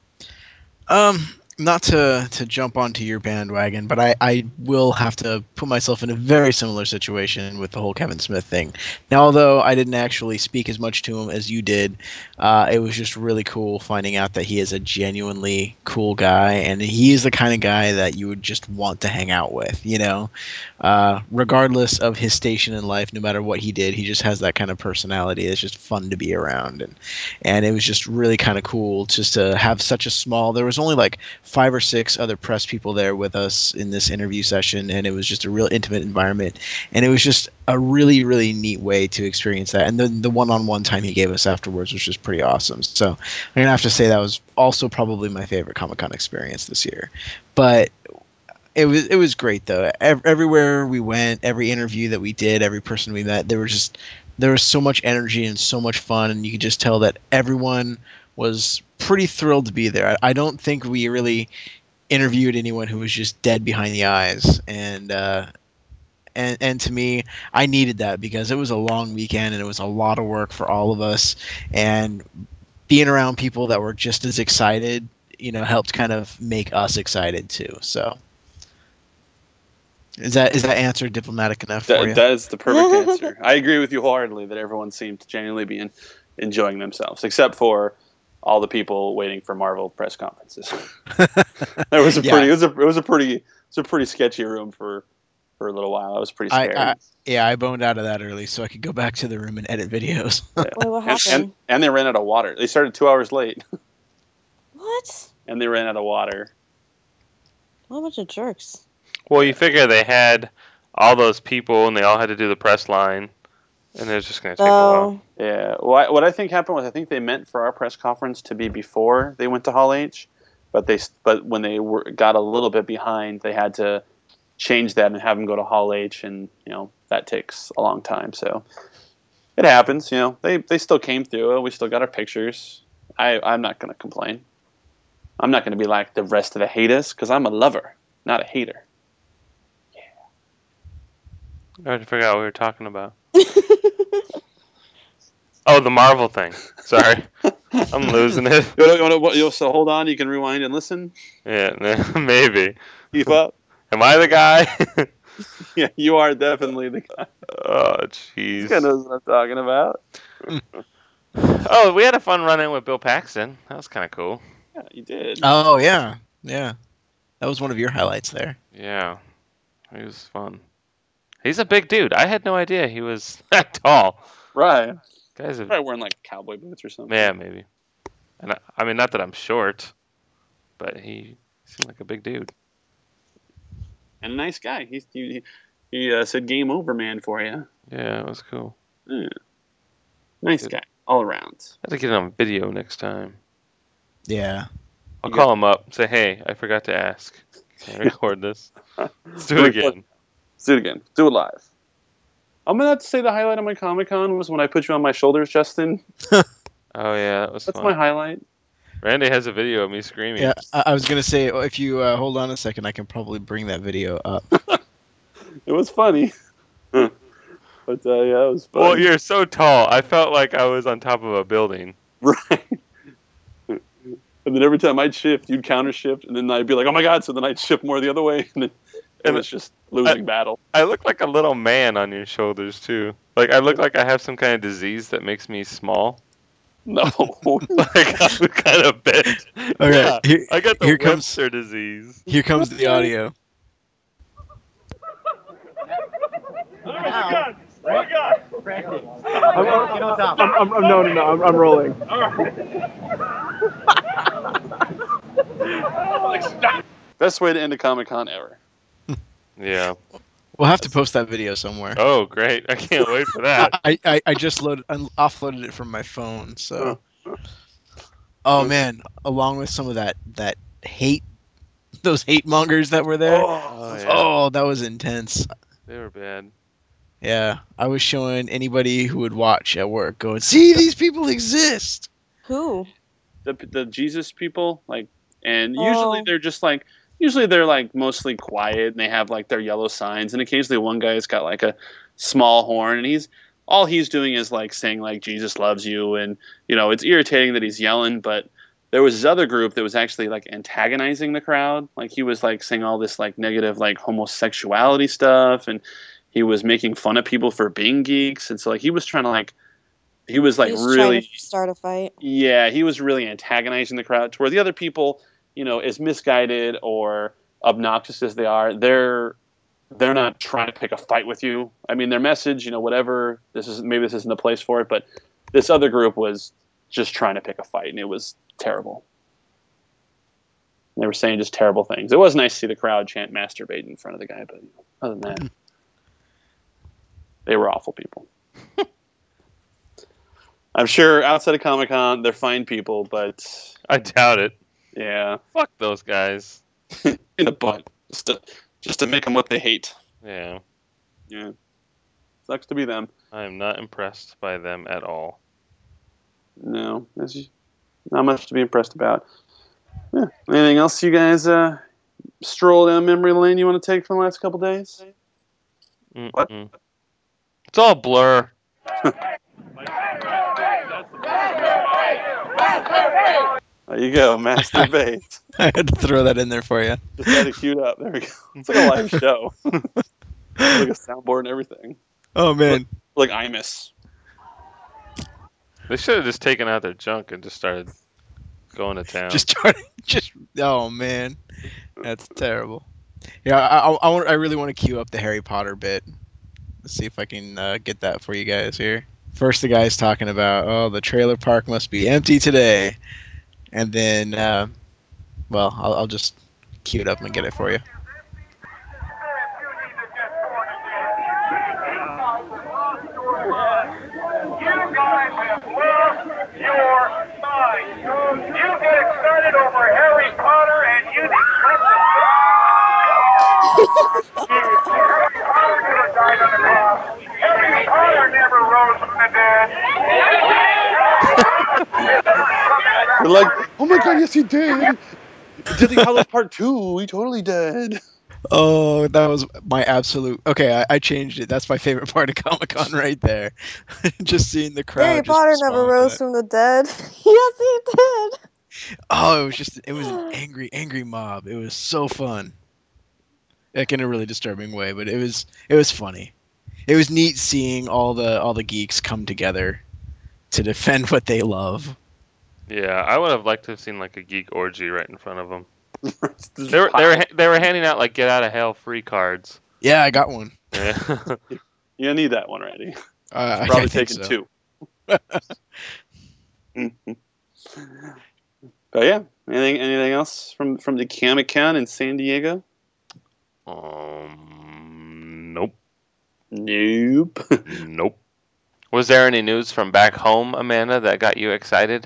Not to jump onto your bandwagon, but I will have to put myself in a very similar situation with the whole Kevin Smith thing. Now, although I didn't actually speak as much to him as you did, it was just really cool finding out that he is a genuinely cool guy, and he is the kind of guy that you would just want to hang out with, you know? Regardless of his station in life, no matter what he did, he just has that kind of personality. It's just fun to be around, and it was just really kind of cool just to have such a small. There was only like 5 or 6 other press people there with us in this interview session, and it was just a real intimate environment, and it was just a really, really neat way to experience that. And the one-on-one time he gave us afterwards was just pretty awesome. So I'm gonna have to say that was also probably my favorite Comic-Con experience this year. But it was great though. Everywhere we went, every interview that we did, every person we met, there was so much energy and so much fun, and you could just tell that everyone was pretty thrilled to be there. I don't think we really interviewed anyone who was just dead behind the eyes, and and to me, I needed that because it was a long weekend and it was a lot of work for all of us, and being around people that were just as excited, helped kind of make us excited too. So is that answer diplomatic enough for you? That is the perfect answer. I agree with you wholeheartedly that everyone seemed to genuinely be enjoying themselves, except for all the people waiting for Marvel press conferences. It was a pretty, it was a pretty sketchy room for a little while. I was pretty scared. I boned out of that early so I could go back to the room and edit videos. Wait, what happened? And they ran out of water. They started 2 hours late. What? And they ran out of water. What a bunch of jerks. Well, you figure they had all those people and they all had to do the press line, and it was just going to take a while. Yeah. What I think happened was I think they meant for our press conference to be before they went to Hall H, but when they got a little bit behind, they had to change that and have them go to Hall H, and that takes a long time. So it happens. They still came through. We still got our pictures. I'm not going to complain. I'm not going to be like the rest of the haters because I'm a lover, not a hater. I forgot what we were talking about. Oh, the Marvel thing. Sorry. I'm losing it. So hold on. You can rewind and listen. Yeah, maybe. Keep up. Am I the guy? Yeah, you are definitely the guy. Oh, jeez. This guy knows what I'm talking about. Oh, we had a fun run-in with Bill Paxton. That was kind of cool. Yeah, you did. Oh, yeah. Yeah. That was one of your highlights there. Yeah. He was fun. He's a big dude. I had no idea he was that tall. Right. Guys are probably wearing like cowboy boots or something. Yeah, maybe. And I mean, not that I'm short, but he seemed like a big dude. And a nice guy. He said game over, man, for you. Yeah, it was cool. Yeah. Nice guy all around. I have to get it on video next time. Yeah. I'll call him up. Say, hey, I forgot to ask. Can I record this? Let's do it again. Let's do it again. Do it live. I'm going to have to say the highlight of my Comic-Con was when I put you on my shoulders, Justin. Oh, yeah, that was That's fun. my highlight. Randy has a video of me screaming. Yeah, I was going to say, if you hold on a second, I can probably bring that video up. It was funny. But, yeah, it was fun. Well, you're so tall. I felt like I was on top of a building. Right. And then every time I'd shift, you'd counter shift, and then I'd be like, oh my god, so then I'd shift more the other way, and then it was just losing battle. I look like a little man on your shoulders, too. Like, I look like I have some kind of disease that makes me small. No. Like, I'm kind of bent. Okay, Yeah, I got the here comes- Webster disease. Here comes the audio. Oh my god! Oh my god! I'm rolling. Best way to end a Comic-Con ever. Yeah. We'll have to post that video somewhere. Oh, great. I can't wait for that. I just offloaded it from my phone, so. Oh man! Along with some of that hate, those hate mongers that were there. Oh, yeah. Oh, that was intense. They were bad. Yeah, I was showing anybody who would watch at work, going, "See, these people exist." Who? The Jesus people, like, and Oh. usually they're like mostly quiet, and they have like their yellow signs, and occasionally one guy's got like a small horn, and he's doing is like saying like Jesus loves you, and it's irritating that he's yelling, but there was this other group that was actually like antagonizing the crowd, like he was like saying all this like negative like homosexuality stuff, and he was making fun of people for being geeks, and so like he was trying He's really trying to start a fight. yeah, he was really antagonizing the crowd to where the other people, as misguided or obnoxious as they are, they're not trying to pick a fight with you. I mean, their message, whatever, maybe this isn't the place for it, but this other group was just trying to pick a fight, and it was terrible. They were saying just terrible things. It was nice to see the crowd chant masturbate in front of the guy, but other than that, they were awful people. I'm sure outside of Comic-Con, they're fine people, but I doubt it. yeah, Fuck those guys. in the butt, just to make them what they hate. Yeah. Yeah, sucks to be them. I am not impressed by them at all. No, there's not much to be impressed about. Yeah. Anything else you guys stroll down memory lane you want to take from the last couple days? What? It's all blur. There you go, masturbate. I had to throw that in there for you. Just had it queued up. There we go. It's like a live show. Like a soundboard and everything. Oh man. Like Imus. They should have just taken out their junk and just started going to town. Oh man, that's terrible. Yeah, I really want to queue up the Harry Potter bit. Let's see if I can get that for you guys here. First, the guy's talking about, oh, the trailer park must be empty today, and then, well, I'll just queue it up and get it for you. You guys have lost your mind. You get excited over Harry Potter and you disrupt the Harry Potter could have died on the cross. Harry Potter never rose from the dead. They're like, oh my god, yes he did. Deathly Hallows Part 2, he totally did. Oh, that was my absolute. Okay, I changed it. That's my favorite part of Comic-Con right there. Just seeing the crowd. Harry just Potter respond never to rose that. from the dead. Yes, he did. Oh, it was an angry mob. It was so fun. Like, in a really disturbing way, but it was funny. It was neat seeing all the geeks come together to defend what they love. Yeah, I would have liked to have seen like a geek orgy right in front of them. They were handing out like get out of hell free cards. Yeah, I got one. Yeah. You're gonna need that one, Randy. I Probably think taking so. 2. But yeah, anything else from the Comic-Con in San Diego? Nope. Nope. Nope. Was there any news from back home, Amanda, that got you excited?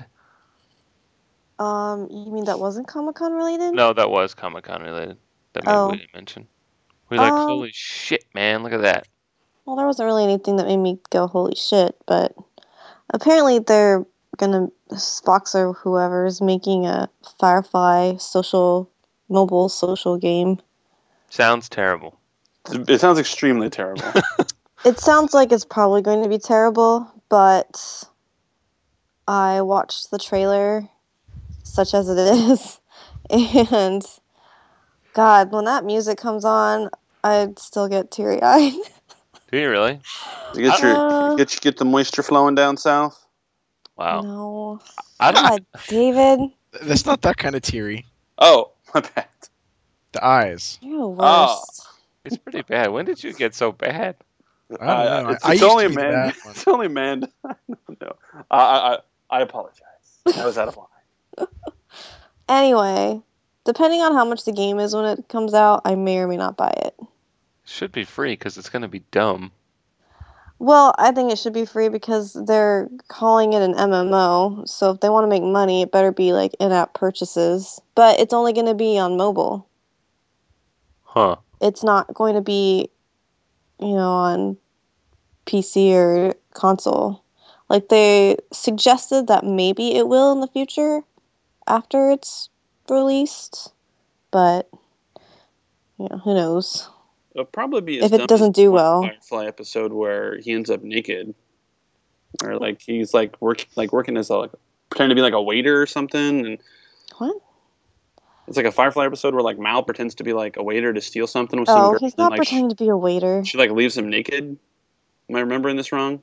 You mean that wasn't Comic-Con related? No, that was Comic-Con related. That Oh. maybe we didn't mention. We're like, Um, holy shit, man, look at that. Well, there wasn't really anything that made me go holy shit, but apparently they're gonna Fox or whoever is making a Firefly mobile social game. Sounds terrible. It sounds extremely terrible. It sounds like it's probably going to be terrible, but I watched the trailer, such as it is, and God, when that music comes on, I'd still get teary-eyed. Do you really? You get the moisture flowing down south. Wow. No. I don't. God, David, That's not that kind of teary. Oh, my bad. The eyes. you're the Oh. worst. It's pretty bad. When did you get so bad? I don't know. It's, I it's used only to be man. that one. It's only man. No, I apologize. I was out of line. Anyway, depending on how much the game is when it comes out, I may or may not buy it. Should be free because it's gonna be dumb. Well, I think it should be free because they're calling it an MMO, so if they want to make money, it better be like in-app purchases. But it's only going to be on mobile. Huh. It's not going to be, on PC or console. Like, they suggested that maybe it will in the future after it's released, but, who knows. It'll probably be If it doesn't do well. Firefly episode where he ends up naked, or like he's like working as pretending to be like a waiter or something, and What? it's like a Firefly episode where like Mal pretends to be like a waiter to steal something with some Oh, girl, he's and not like pretending to be a waiter. she like leaves him naked. Am I remembering this wrong?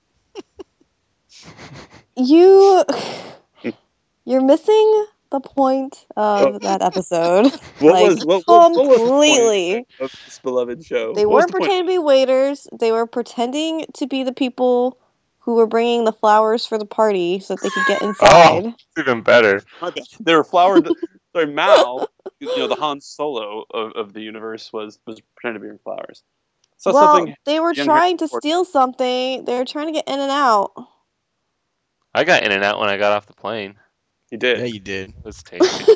You're missing the point of that episode. What was the completely. point of this beloved show? They What was weren't the point? pretending to be waiters. They were pretending to be the people who were bringing the flowers for the party so that they could get inside. It's even better. My bad. They were flowered. Sorry, Mal, the Han Solo of the universe was pretending to be in flowers. So Well, something they were young trying to Harrison Ford- steal something. They were trying to get in and out. I got in and out when I got off the plane. He did. Yeah, you did. It was tasty.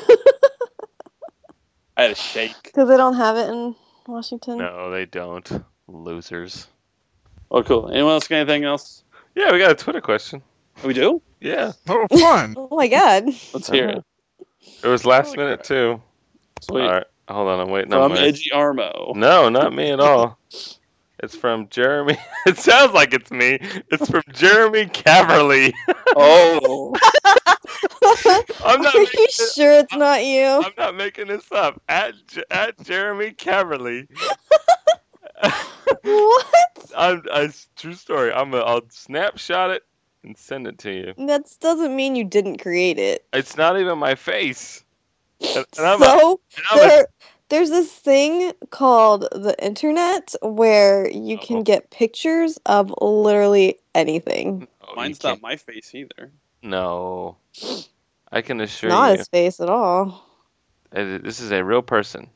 I had a shake. Because they don't have it in Washington. No, they don't. Losers. Oh, cool. Anyone else got anything else? Yeah, we got a Twitter question. We do? Yeah. Oh, fun. Oh my god. Let's hear it. It was last minute too. Sweet. All right. Hold on, I'm waiting on From my... Edgy Armo. No, not me at all. It's from Jeremy. It sounds like it's me. It's from Jeremy Caverly. Oh, I'm not Are making you it, sure it's not you? I'm not making this up. At Jeremy Caverly. What? It's true story. I'll snapshot it and send it to you. That doesn't mean you didn't create it. It's not even my face. And I'm So a- there's this thing called the internet where you Oh. can get pictures of literally anything. Oh, you mine's can't- not my face either. No. I can assure Not you. his face at all. This is a real person.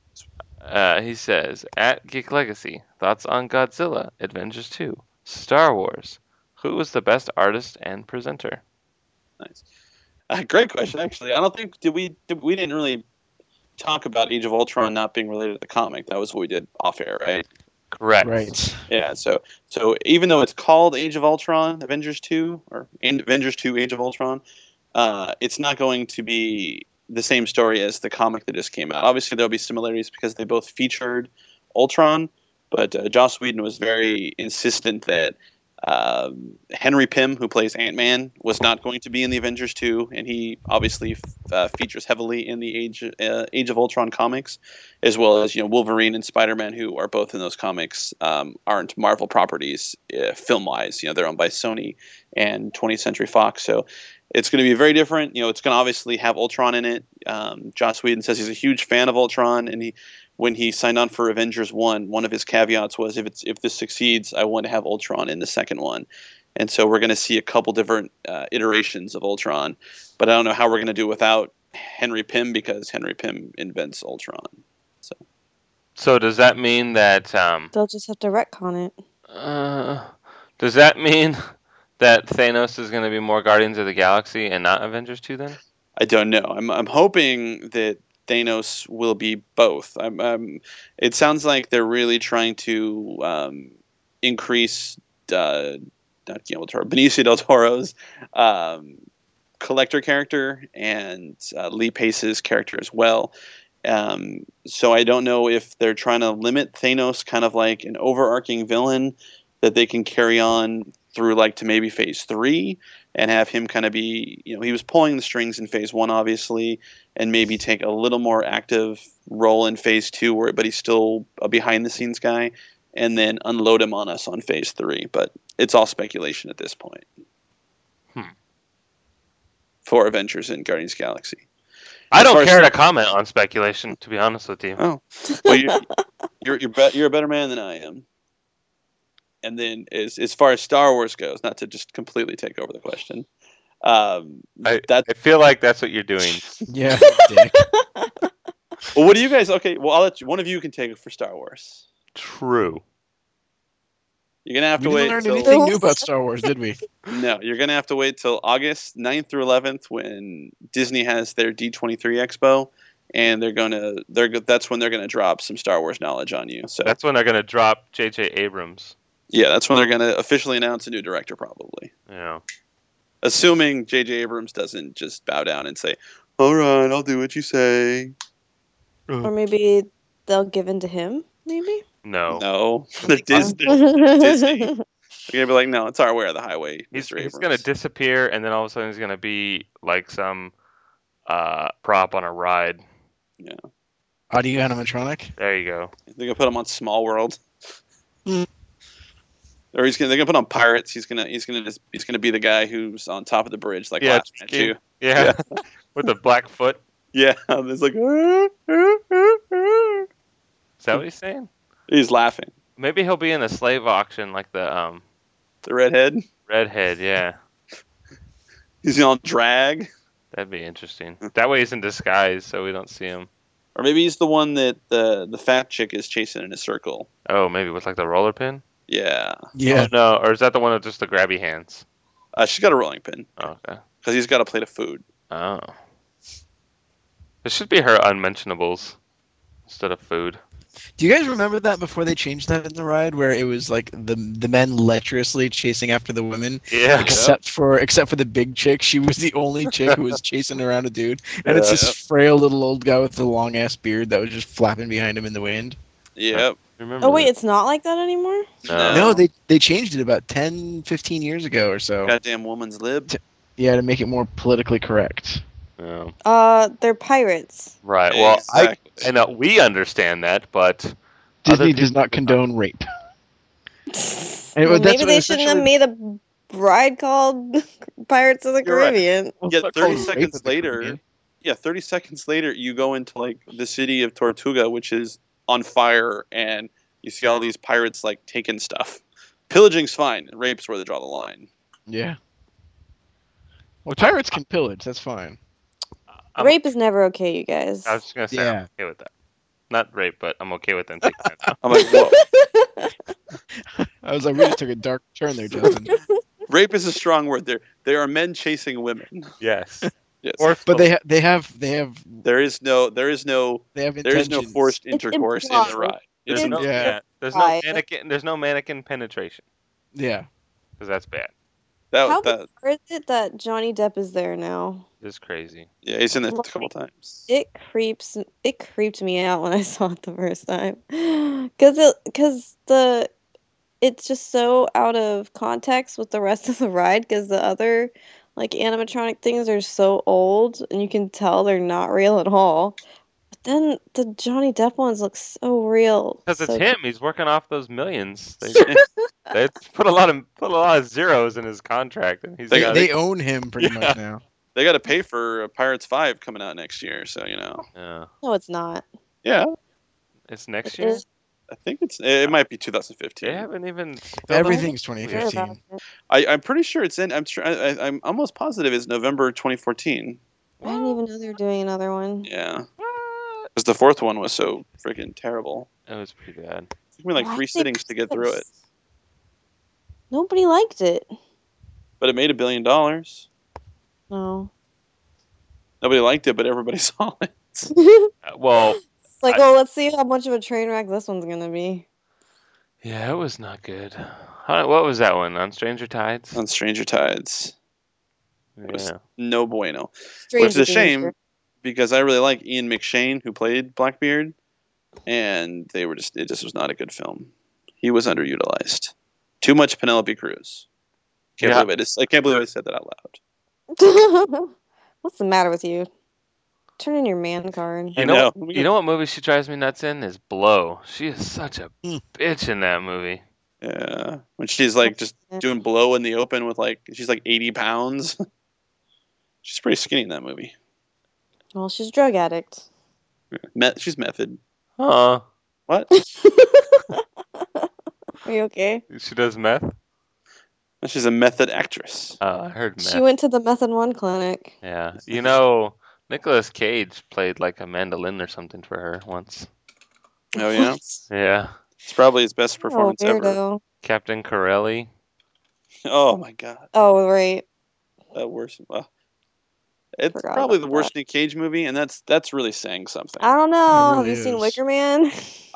He says, at Geek Legacy, thoughts on Godzilla, Avengers 2, Star Wars. Who was the best artist and presenter? Nice. Great question, actually. I don't think we didn't really talk about Age of Ultron not being related to the comic. That was what we did off air, right? Correct. Right. Yeah. So even though it's called Age of Ultron, Avengers 2 or Avengers 2: Age of Ultron, it's not going to be the same story as the comic that just came out. Obviously, there'll be similarities because they both featured Ultron, but Joss Whedon was very insistent that Henry Pym, who plays Ant-Man, was not going to be in the Avengers 2, and he obviously features heavily in the Age of Ultron comics, as well as Wolverine and Spider-Man, who are both in those comics, aren't Marvel properties film-wise. They're owned by Sony and 20th Century Fox, so it's going to be very different. It's going to obviously have Ultron in it. Joss Whedon says he's a huge fan of Ultron, and when he signed on for Avengers 1, one of his caveats was if this succeeds, I want to have Ultron in the second one. And so we're going to see a couple different iterations of Ultron, but I don't know how we're going to do it without Henry Pym, because Henry Pym invents Ultron. So does that mean that They'll just have to retcon it. does that mean that Thanos is going to be more Guardians of the Galaxy and not Avengers 2 then? I don't know. I'm hoping that Thanos will be both. It sounds like they're really trying to increase not Guillermo del Toro, Benicio del Toro's collector character and Lee Pace's character as well. So I don't know if they're trying to limit Thanos, kind of like an overarching villain that they can carry on through to maybe phase 3 and have him kind of be, he was pulling the strings in phase 1 obviously, and maybe take a little more active role in phase 2 but he's still a behind the scenes guy, and then unload him on us on phase 3. But it's all speculation at this point. For Avengers and Guardians of the Galaxy. I don't care to comment on speculation, to be honest with you. Oh, well, you're a better man than I am. And then as far as Star Wars goes, not to just completely take over the question, I feel like that's what you're doing. Yeah. Dick. Well, what do you guys? Okay, well, I'll let you. One of you can take it for Star Wars. True. You're gonna have to We wait. didn't learn till, anything new about Star Wars, did we? No, you're gonna have to wait till August 9th through 11th when Disney has their D23 Expo, and that's when they're gonna drop some Star Wars knowledge on you. So That's when they're going to drop J.J. Abrams. yeah, that's when they're gonna officially announce a new director, probably. Yeah. Assuming J.J. Abrams doesn't just bow down and say, "All right, I'll do what you say." Or maybe they'll give in to him, maybe? No. No, they're Disney. Disney. They're gonna be like, "No, it's our way or the highway." He's Mr. Abrams. going to disappear, and then all of a sudden he's going to be like some prop on a ride. Audio animatronic. There you go. They're gonna put him on Small World. Hmm. Or they're gonna put on Pirates. He's gonna be the guy who's on top of the bridge, like Yeah, last night too. Yeah. With the black foot. Yeah, it's like Is that what he's saying? he's laughing. Maybe he'll be in a slave auction like the The redhead. redhead. Yeah. He's on drag, That'd be interesting. That way he's in disguise, so we don't see him. or maybe he's the one that the fat chick is chasing in a circle. Oh, maybe with like the roller pin? Yeah, Yeah. Oh, no, or is that the one with just the grabby hands? she's got a rolling pin Oh, okay. because he's got a plate of food. Oh. This should be her unmentionables instead of food. Do you guys remember that before they changed that in the ride, where it was like the men lecherously chasing after the women, Yeah. except for the big chick? She was the only chick who was chasing around a dude, and it's this frail little old guy with the long ass beard that was just flapping behind him in the wind. Yep. Remember Oh wait, that? it's not like that anymore. No, they changed it about 10, 15 years ago or so. Goddamn woman's lib. Yeah, to make it more politically correct. Yeah. They're pirates. Right. Well, Exactly. I know we understand that, but Disney other does not people- condone rape. Well, Well, that's maybe what they shouldn't have essentially- made a ride called Pirates of the You're right. Caribbean. Yet It's 30 called Rape seconds of the later, Caribbean. 30 seconds later, you go into like the city of Tortuga, which is on fire, and you see all these pirates like taking stuff. Pillaging's fine. Rape's where they draw the line. Yeah. Well, pirates can pillage. That's fine. I'm- Rape is never okay, you guys. I was just gonna say Yeah. I'm okay with that. Not rape, but I'm okay with them taking that down. I'm like, whoa. I was like, we just took a dark turn there, Justin. Rape is a strong word. There are men chasing women. Yes. Yes. Or But they have there is no intentions. forced It's intercourse in the implied. ride. there's It's no Yeah. there's no Right. mannequin there's no mannequin penetration Yeah. because that's bad. How that bizarre is it that Johnny Depp is there now? It's crazy. yeah, he's in it a couple times. It creeped me out when I saw it the first time, because it's just so out of context with the rest of the ride. Because the other like animatronic things are so old, and you can tell they're not real at all. But then the Johnny Depp ones look so real. Because it's so him. He's working off those millions. They put a lot of zeros in his contract, and he's They They, got they own him pretty Yeah. much now. They got to pay for Pirates 5 coming out next year, so you know. Yeah. No, it's not. Yeah, It's next It year. is- I think it might be 2015. They haven't even. Everything's Sure about 2015. it. I'm pretty sure it's in. I'm almost positive it's November 2014. I didn't even know they were doing another one. Yeah, What? because the fourth one was so freaking terrible. It was pretty bad. It took me like Why 3 did they sittings to get through it, this? Nobody liked it. but it made $1 billion. No. Nobody liked it, but everybody saw it. Well, Like, I- well, let's see how much of a train wreck this one's gonna be. yeah, it was not good. What was that one on Stranger Tides? On Stranger Tides, was- Yeah. no bueno. Strange Which is a Danger. shame because I really like Ian McShane who played Blackbeard, and it just was not a good film. He was underutilized. Too much Penelope Cruz. I can't believe I said that out loud. What's the matter with you? Turn in your man card. I know. You know what movie she drives me nuts in is Blow. She is such a Hmm. bitch in that movie. Yeah, when she's like just doing blow in the open with she's like 80 pounds. She's pretty skinny in that movie. Well, she's a drug addict. She's method. Huh? What? Are you okay? She does meth? She's a method actress. I heard meth. She went to the Method 1 clinic. Yeah. You know, Nicolas Cage played like a mandolin or something for her once. Oh yeah, Yeah. it's probably his best Oh, performance ever. weirdo. Captain Corelli. Oh my god, Oh, right. that worst. It's Forgot probably about the worst Nick Cage movie, and that's really saying something. I don't know. really Have you seen is. Wicker Man?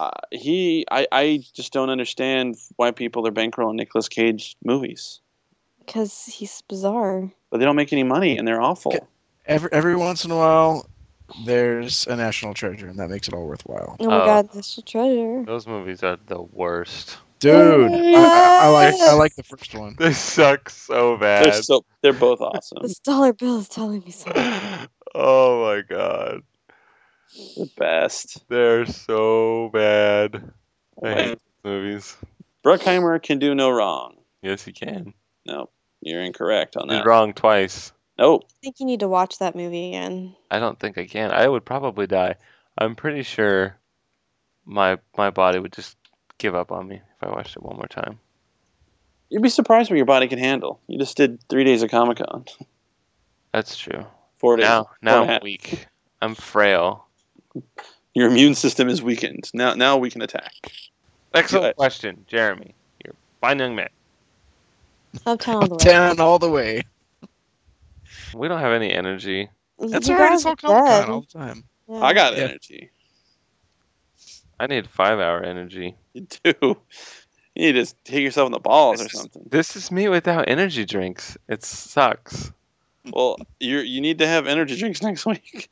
I just don't understand why people are bankrolling Nicolas Cage movies, Because he's bizarre. but they don't make any money and they're awful. Okay. Every once in a while, there's a national treasure, and that makes it all worthwhile. Oh my Oh. god, that's a treasure. Those movies are the worst. Dude, I like the first one. They suck so bad. They're both awesome. This dollar bill is telling me something. Oh my god. The best. They're so bad. I Like, hate those movies. Bruckheimer can do no wrong. Yes, you can. No, you're incorrect on He's that. wrong twice. Nope. I think you need to watch that movie again. I don't think I can. I would probably die. I'm pretty sure my body would just give up on me if I watched it one more time. You'd be surprised what your body can handle. You just did 3 days of Comic Con. That's true. 4 days. Now Four and a I'm half. weak. I'm frail. Your immune system is weakened. Now we can attack. Excellent Yeah. question, Jeremy. You're a fine young man. Uptown all the way. Down all the way. We don't have any energy. That's You alright. guys It's all are Comic Con dead. all the time. Yeah. I got Yeah. energy. I need 5-hour energy. You do. You need to hit yourself in the balls or something. This is me without energy drinks. It sucks. Well, you need to have energy drinks next week.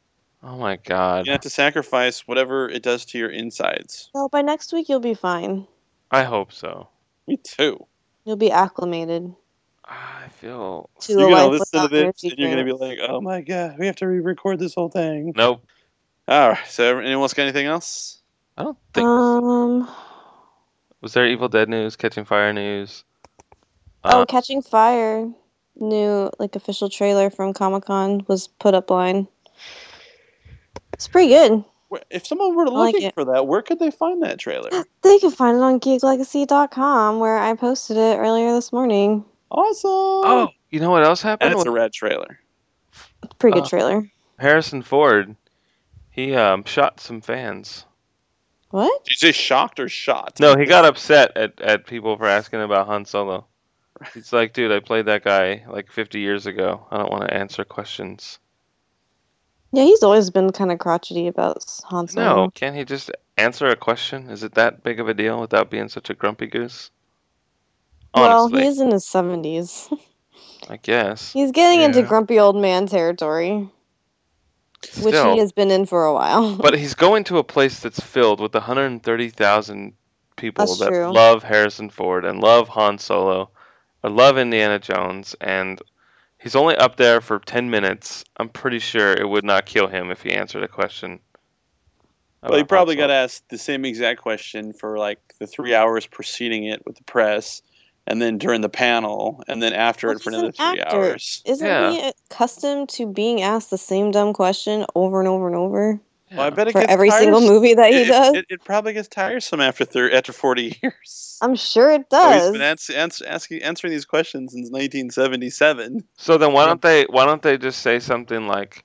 Oh my god. You have to sacrifice whatever it does to your insides. Well, by next week you'll be fine. I hope so. Me too. You'll be acclimated I feel. to You're a gonna life listen to without this energy and you're gonna be drinks. like, "Oh my god, we have to re-record this whole thing." Nope. All right. So, anyone else got anything else? I don't think. So. Um. Was there Evil Dead news? Catching Fire news? Uh, Oh, Catching Fire. New official trailer from Comic-Con was put up line. It's pretty good. If someone were I like looking it. for that, where could they find that trailer? They can find it on geeklegacy.com where I posted it earlier this morning. Awesome. oh, you know what else happened? That's a rad trailer. Pretty good trailer. Harrison Ford. He shot some fans. What? Did you say shocked or shot? No, he got upset at people for asking about Han Solo. He's like, dude, I played that guy like 50 years ago. I don't want to answer questions. Yeah, he's always been kind of crotchety about Han Solo. No, can't he just answer a question? Is it that big of a deal without being such a grumpy goose? Well, Honestly, he's in his 70s. I guess. He's getting into Yeah. grumpy old man territory, which Still, he has been in for a while. but he's going to a place that's filled with 130,000 people That's that true. love Harrison Ford and love Han Solo, or love Indiana Jones, and he's only up there for 10 minutes. I'm pretty sure it would not kill him if he answered a question. Well, he about probably Han got asked the same exact question for like the 3 hours preceding it with the press, and then during the panel, and then after Well, it for he's another an 3 actor. hours. Isn't Yeah. he accustomed to being asked the same dumb question over and over and over Solo. Well, I bet it for gets every single tiresome. movie that he does? It probably gets tiresome after 40 years. I'm sure it So he's does. been answering these questions since 1977. So then why don't they just say something like,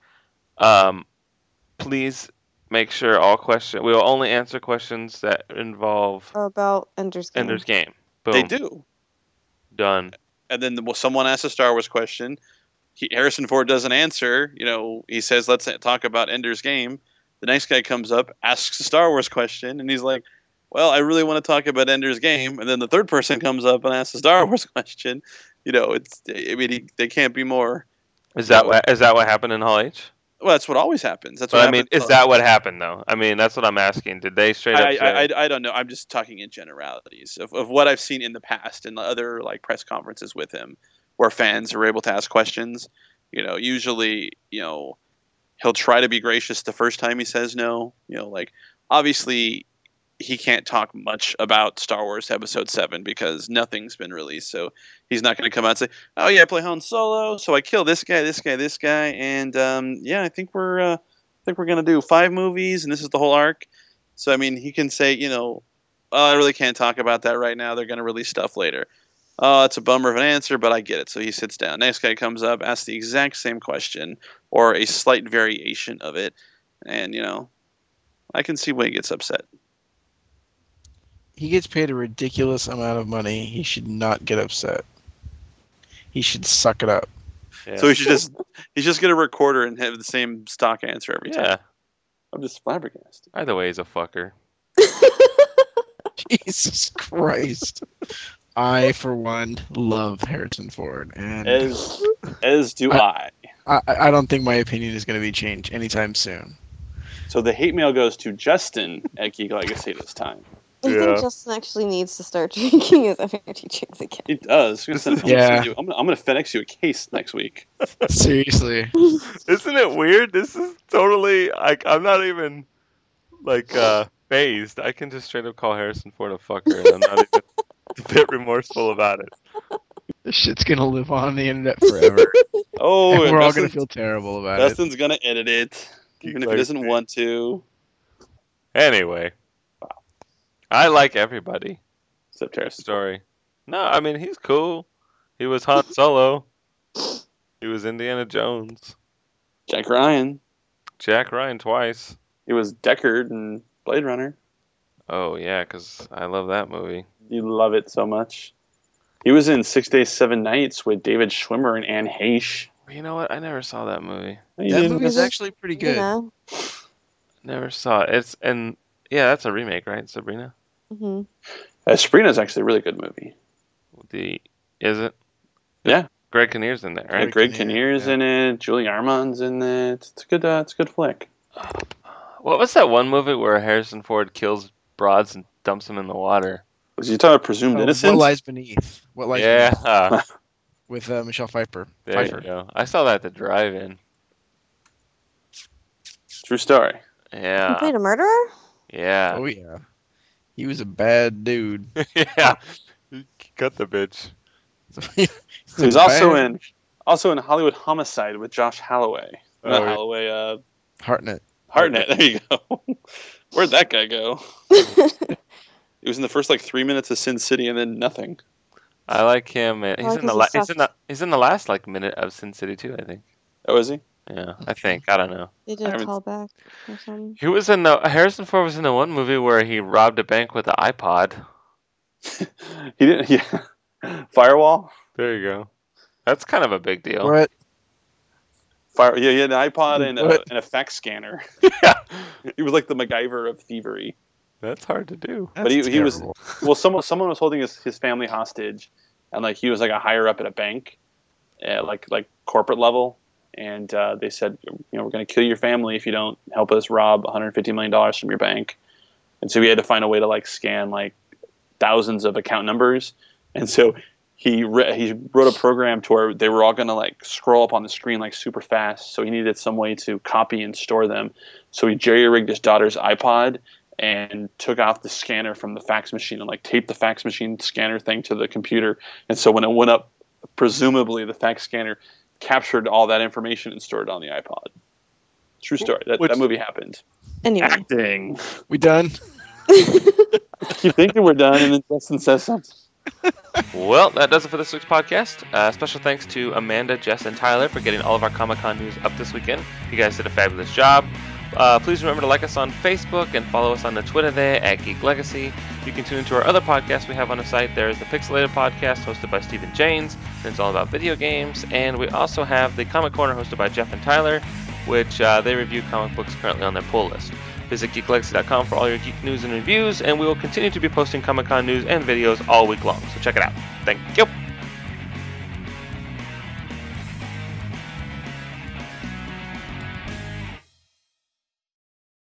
please make sure we will only answer questions that involve About Ender's Game. Ender's Game. Boom. They do. Done. And then someone asks a Star Wars question. Harrison Ford doesn't answer. He says, "Let's talk about Ender's Game." The next guy comes up, asks a Star Wars question, and he's like, "Well, I really want to talk about Ender's Game." And then the third person comes up and asks a Star Wars question. They can't be more. Is that what happened in Hall H? Well, that's what always happens. That's what But I mean, happens. is that what happened though? I mean, that's what I'm asking. Did they straight up say? I don't know. I'm just talking in generalities of what I've seen in the past in other press conferences with him, where fans are able to ask questions. Usually, he'll try to be gracious the first time he says no. Obviously, he can't talk much about Star Wars Episode 7 because nothing's been released. So he's not going to come out and say, "Oh yeah, I play Han Solo, so I kill this guy, this guy, this guy, and yeah, I think we're going to do 5 movies, and this is the whole arc." So I mean, he can say, "Oh, I really can't talk about that right now. They're going to release stuff later." Oh, it's a bummer of an answer, but I get it. So he sits down. Next guy comes up, asks the exact same question or a slight variation of it, and I can see why he gets upset. He gets paid a ridiculous amount of money. He should not get upset. He should suck it up. Yeah. So he's just get a recorder and have the same stock answer every time. Yeah. I'm just flabbergasted. Either way, he's a fucker. Jesus Christ. I, for one, love Harrison Ford. And As do I. I don't think my opinion is going to be changed anytime soon. So the hate mail goes to Justin at Geek Legacy this time. I Yeah. think Justin actually needs to start drinking his energy drinks again. It does. I'm gonna FedEx you a case next week. Seriously. Isn't it weird? This is totally I'm not even phased. I can just straight up call Harrison Ford a fucker, and I'm not even a bit remorseful about it. This shit's going to live on the internet forever. Oh, And and we're all going Dustin's, to feel terrible about it. Dustin's gonna edit it, even if he doesn't want to. Anyway, I like everybody. Except Harrison. Story. No, I mean he's cool. He was Han Solo. He was Indiana Jones. Jack Ryan. Jack Ryan twice. He was Deckard in Blade Runner. Oh yeah, 'cause I love that movie. You love it so much. He was in 6 Days, 7 Nights with David Schwimmer and Anne Heche. You know what? I never saw that movie. You That didn't- movie's actually pretty good. Never saw it. That's a remake, right? Sabrina. Hmm. Sabrina's actually a really good movie. Is it? Yeah. Greg Kinnear's in there, right? Greg Kinnear, Kinnear's yeah. in it. Julie Armand's in it. It's a good flick. What was that one movie where Harrison Ford kills broads and dumps them in the water? Was you talking about Presumed What Innocence? Lies Beneath? What Lies Yeah, Beneath? With Michelle Pfeiffer. there you go. I saw that at the drive-in. True story. He Yeah, played a murderer? yeah, Oh yeah, he was a bad dude. yeah. Cut the bitch. He was also in Hollywood Homicide with Josh Holloway. Not Oh, yeah. Holloway. Hartnett. Hartnett. There you go. Where'd that guy go? He was in the first 3 minutes of Sin City and then nothing. I like him. And Well, 'cause he sucked. he's in the last minute of Sin City too, I think. Oh, is he? Yeah, I think. I don't know. They I did a haven't- callback or something. He was in the Harrison Ford was in the one movie where he robbed a bank with an iPod. He didn't. Yeah. Firewall. There you go. That's kind of a big deal. What? Yeah, he had an iPod and What? a fax scanner. Yeah, He was like the MacGyver of thievery. that's hard to do. But he was- terrible. Well, someone was holding his family hostage, and he was a higher up at a bank, at like corporate level, and they said, we're going to kill your family if you don't help us rob $150 million from your bank. And so we had to find a way to scan thousands of account numbers, and so he wrote a program to where they were all going to scroll up on the screen super fast. So he needed some way to copy and store them. So he jerry-rigged his daughter's iPod and took off the scanner from the fax machine and taped the fax machine scanner thing to the computer. And so when it went up, presumably the fax scanner captured all that information and stored it on the iPod. True story. That movie happened. Anyway. Acting. We done? Keep thinking we're done, and then Justin says something. Well, that does it for this week's podcast. Special thanks to Amanda, Jess, and Tyler for getting all of our Comic-Con news up this weekend. You guys did a fabulous job. Please remember to like us on Facebook and follow us on the Twitter there at Geek Legacy. You can tune into our other podcasts we have on the site. There's the Pixelated podcast hosted by Stephen Janes, and it's all about video games. And we also have the Comic Corner hosted by Jeff and Tyler, which they review comic books currently on their pull list. Visit geeklegacy.com for all your geek news and reviews, and we will continue to be posting Comic-Con news and videos all week long, so check it out. Thank you.